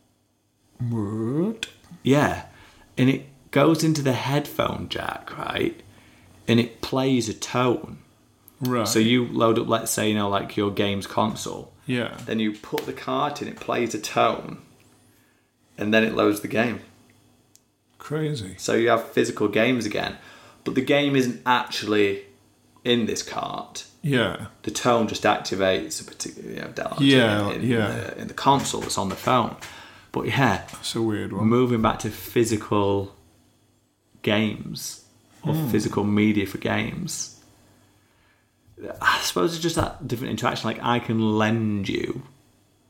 Speaker 1: What?
Speaker 2: Yeah, and it goes into the headphone jack, right? And it plays a tone.
Speaker 1: Right.
Speaker 2: So you load up, let's say, you know, like your games console.
Speaker 1: Yeah.
Speaker 2: Then you put the card in, it plays a tone, and then it loads the game.
Speaker 1: Crazy.
Speaker 2: So you have physical games again. But the game isn't actually in this cart.
Speaker 1: Yeah.
Speaker 2: The tone just activates a particular, you know, dialogue
Speaker 1: Yeah,
Speaker 2: in,
Speaker 1: yeah.
Speaker 2: In, the, in the console that's on the phone. But yeah,
Speaker 1: It's a weird one.
Speaker 2: moving back to physical games or
Speaker 1: Hmm.
Speaker 2: physical media for games. I suppose it's just that different interaction. Like I can lend you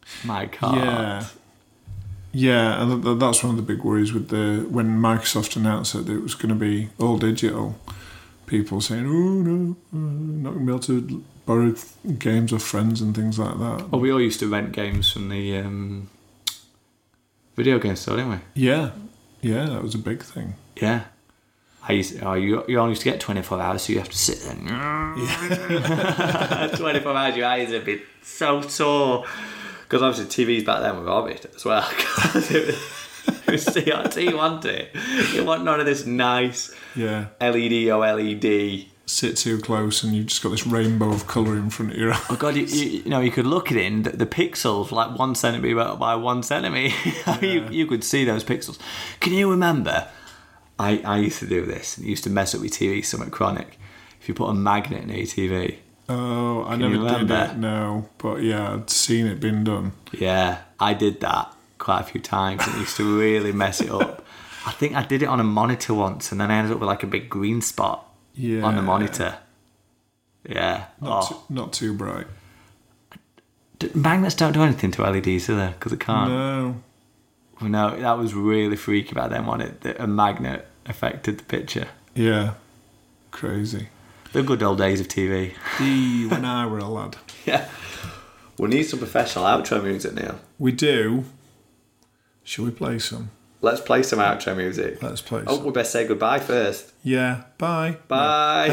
Speaker 2: My God.
Speaker 1: Yeah. Yeah, and th- th- that's one of the big worries with the when Microsoft announced that it was going to be all digital. People saying, "Oh no, uh, not going to be able to borrow f- games off friends and things like that."
Speaker 2: Well, we all used to rent games from the um, video game store, didn't we?
Speaker 1: Yeah, yeah, that was a big thing.
Speaker 2: Yeah. I used to, oh, you, you only used to get twenty-four hours, so you have to sit there. twenty-four hours, your eyes would be so sore. Because obviously T Vs back then were rubbish as well. it, was, it was C R T, wasn't it? You want none of this nice
Speaker 1: Yeah,
Speaker 2: L E D O L E D.
Speaker 1: sit too close and you've just got this rainbow of colour in front of your eyes.
Speaker 2: Oh God, you, you, you know, you could look at it and the, the pixels were like one centimetre by one centimetre.
Speaker 1: Yeah.
Speaker 2: you, you could see those pixels. Can you remember? I, I used to do this. It used to mess up with T V, something chronic. If you put a magnet in a T V.
Speaker 1: Oh, I
Speaker 2: Can
Speaker 1: never
Speaker 2: you
Speaker 1: did
Speaker 2: remember?
Speaker 1: it, no. But yeah, I'd seen it being done.
Speaker 2: Yeah, I did that quite a few times and it used to really mess it up. I think I did it on a monitor once and then I ended up with like a big green spot
Speaker 1: Yeah.
Speaker 2: on the monitor. Yeah.
Speaker 1: Not,
Speaker 2: Oh.
Speaker 1: too, not too bright.
Speaker 2: D- Magnets don't do anything to L E Ds, do they? Because it can't.
Speaker 1: No.
Speaker 2: No, that was really freaky back then, wasn't it? That a magnet affected the picture.
Speaker 1: Yeah. Crazy.
Speaker 2: The good old days of T V.
Speaker 1: The when I were a lad.
Speaker 2: Yeah. We need some professional outro music, Neil.
Speaker 1: We do. Shall we play some?
Speaker 2: Let's play some outro music.
Speaker 1: Let's play
Speaker 2: Oh,
Speaker 1: some.
Speaker 2: we best say goodbye first.
Speaker 1: Yeah. Bye.
Speaker 2: Bye.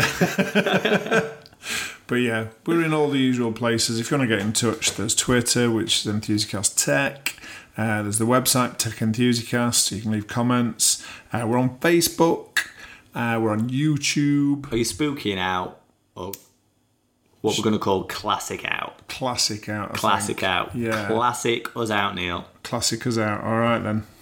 Speaker 1: But yeah, we're in all the usual places. If you want to get in touch, there's Twitter, which is Enthusiast Tech. Uh, there's the website, Tech Enthusiast. You can leave comments. Uh, we're on Facebook. Uh, we're on YouTube.
Speaker 2: Are you spooking out? Or what we're going to call classic out?
Speaker 1: Classic out. I
Speaker 2: Classic
Speaker 1: think.
Speaker 2: out.
Speaker 1: Yeah.
Speaker 2: Classic us out, Neil.
Speaker 1: Classic us out. All right then.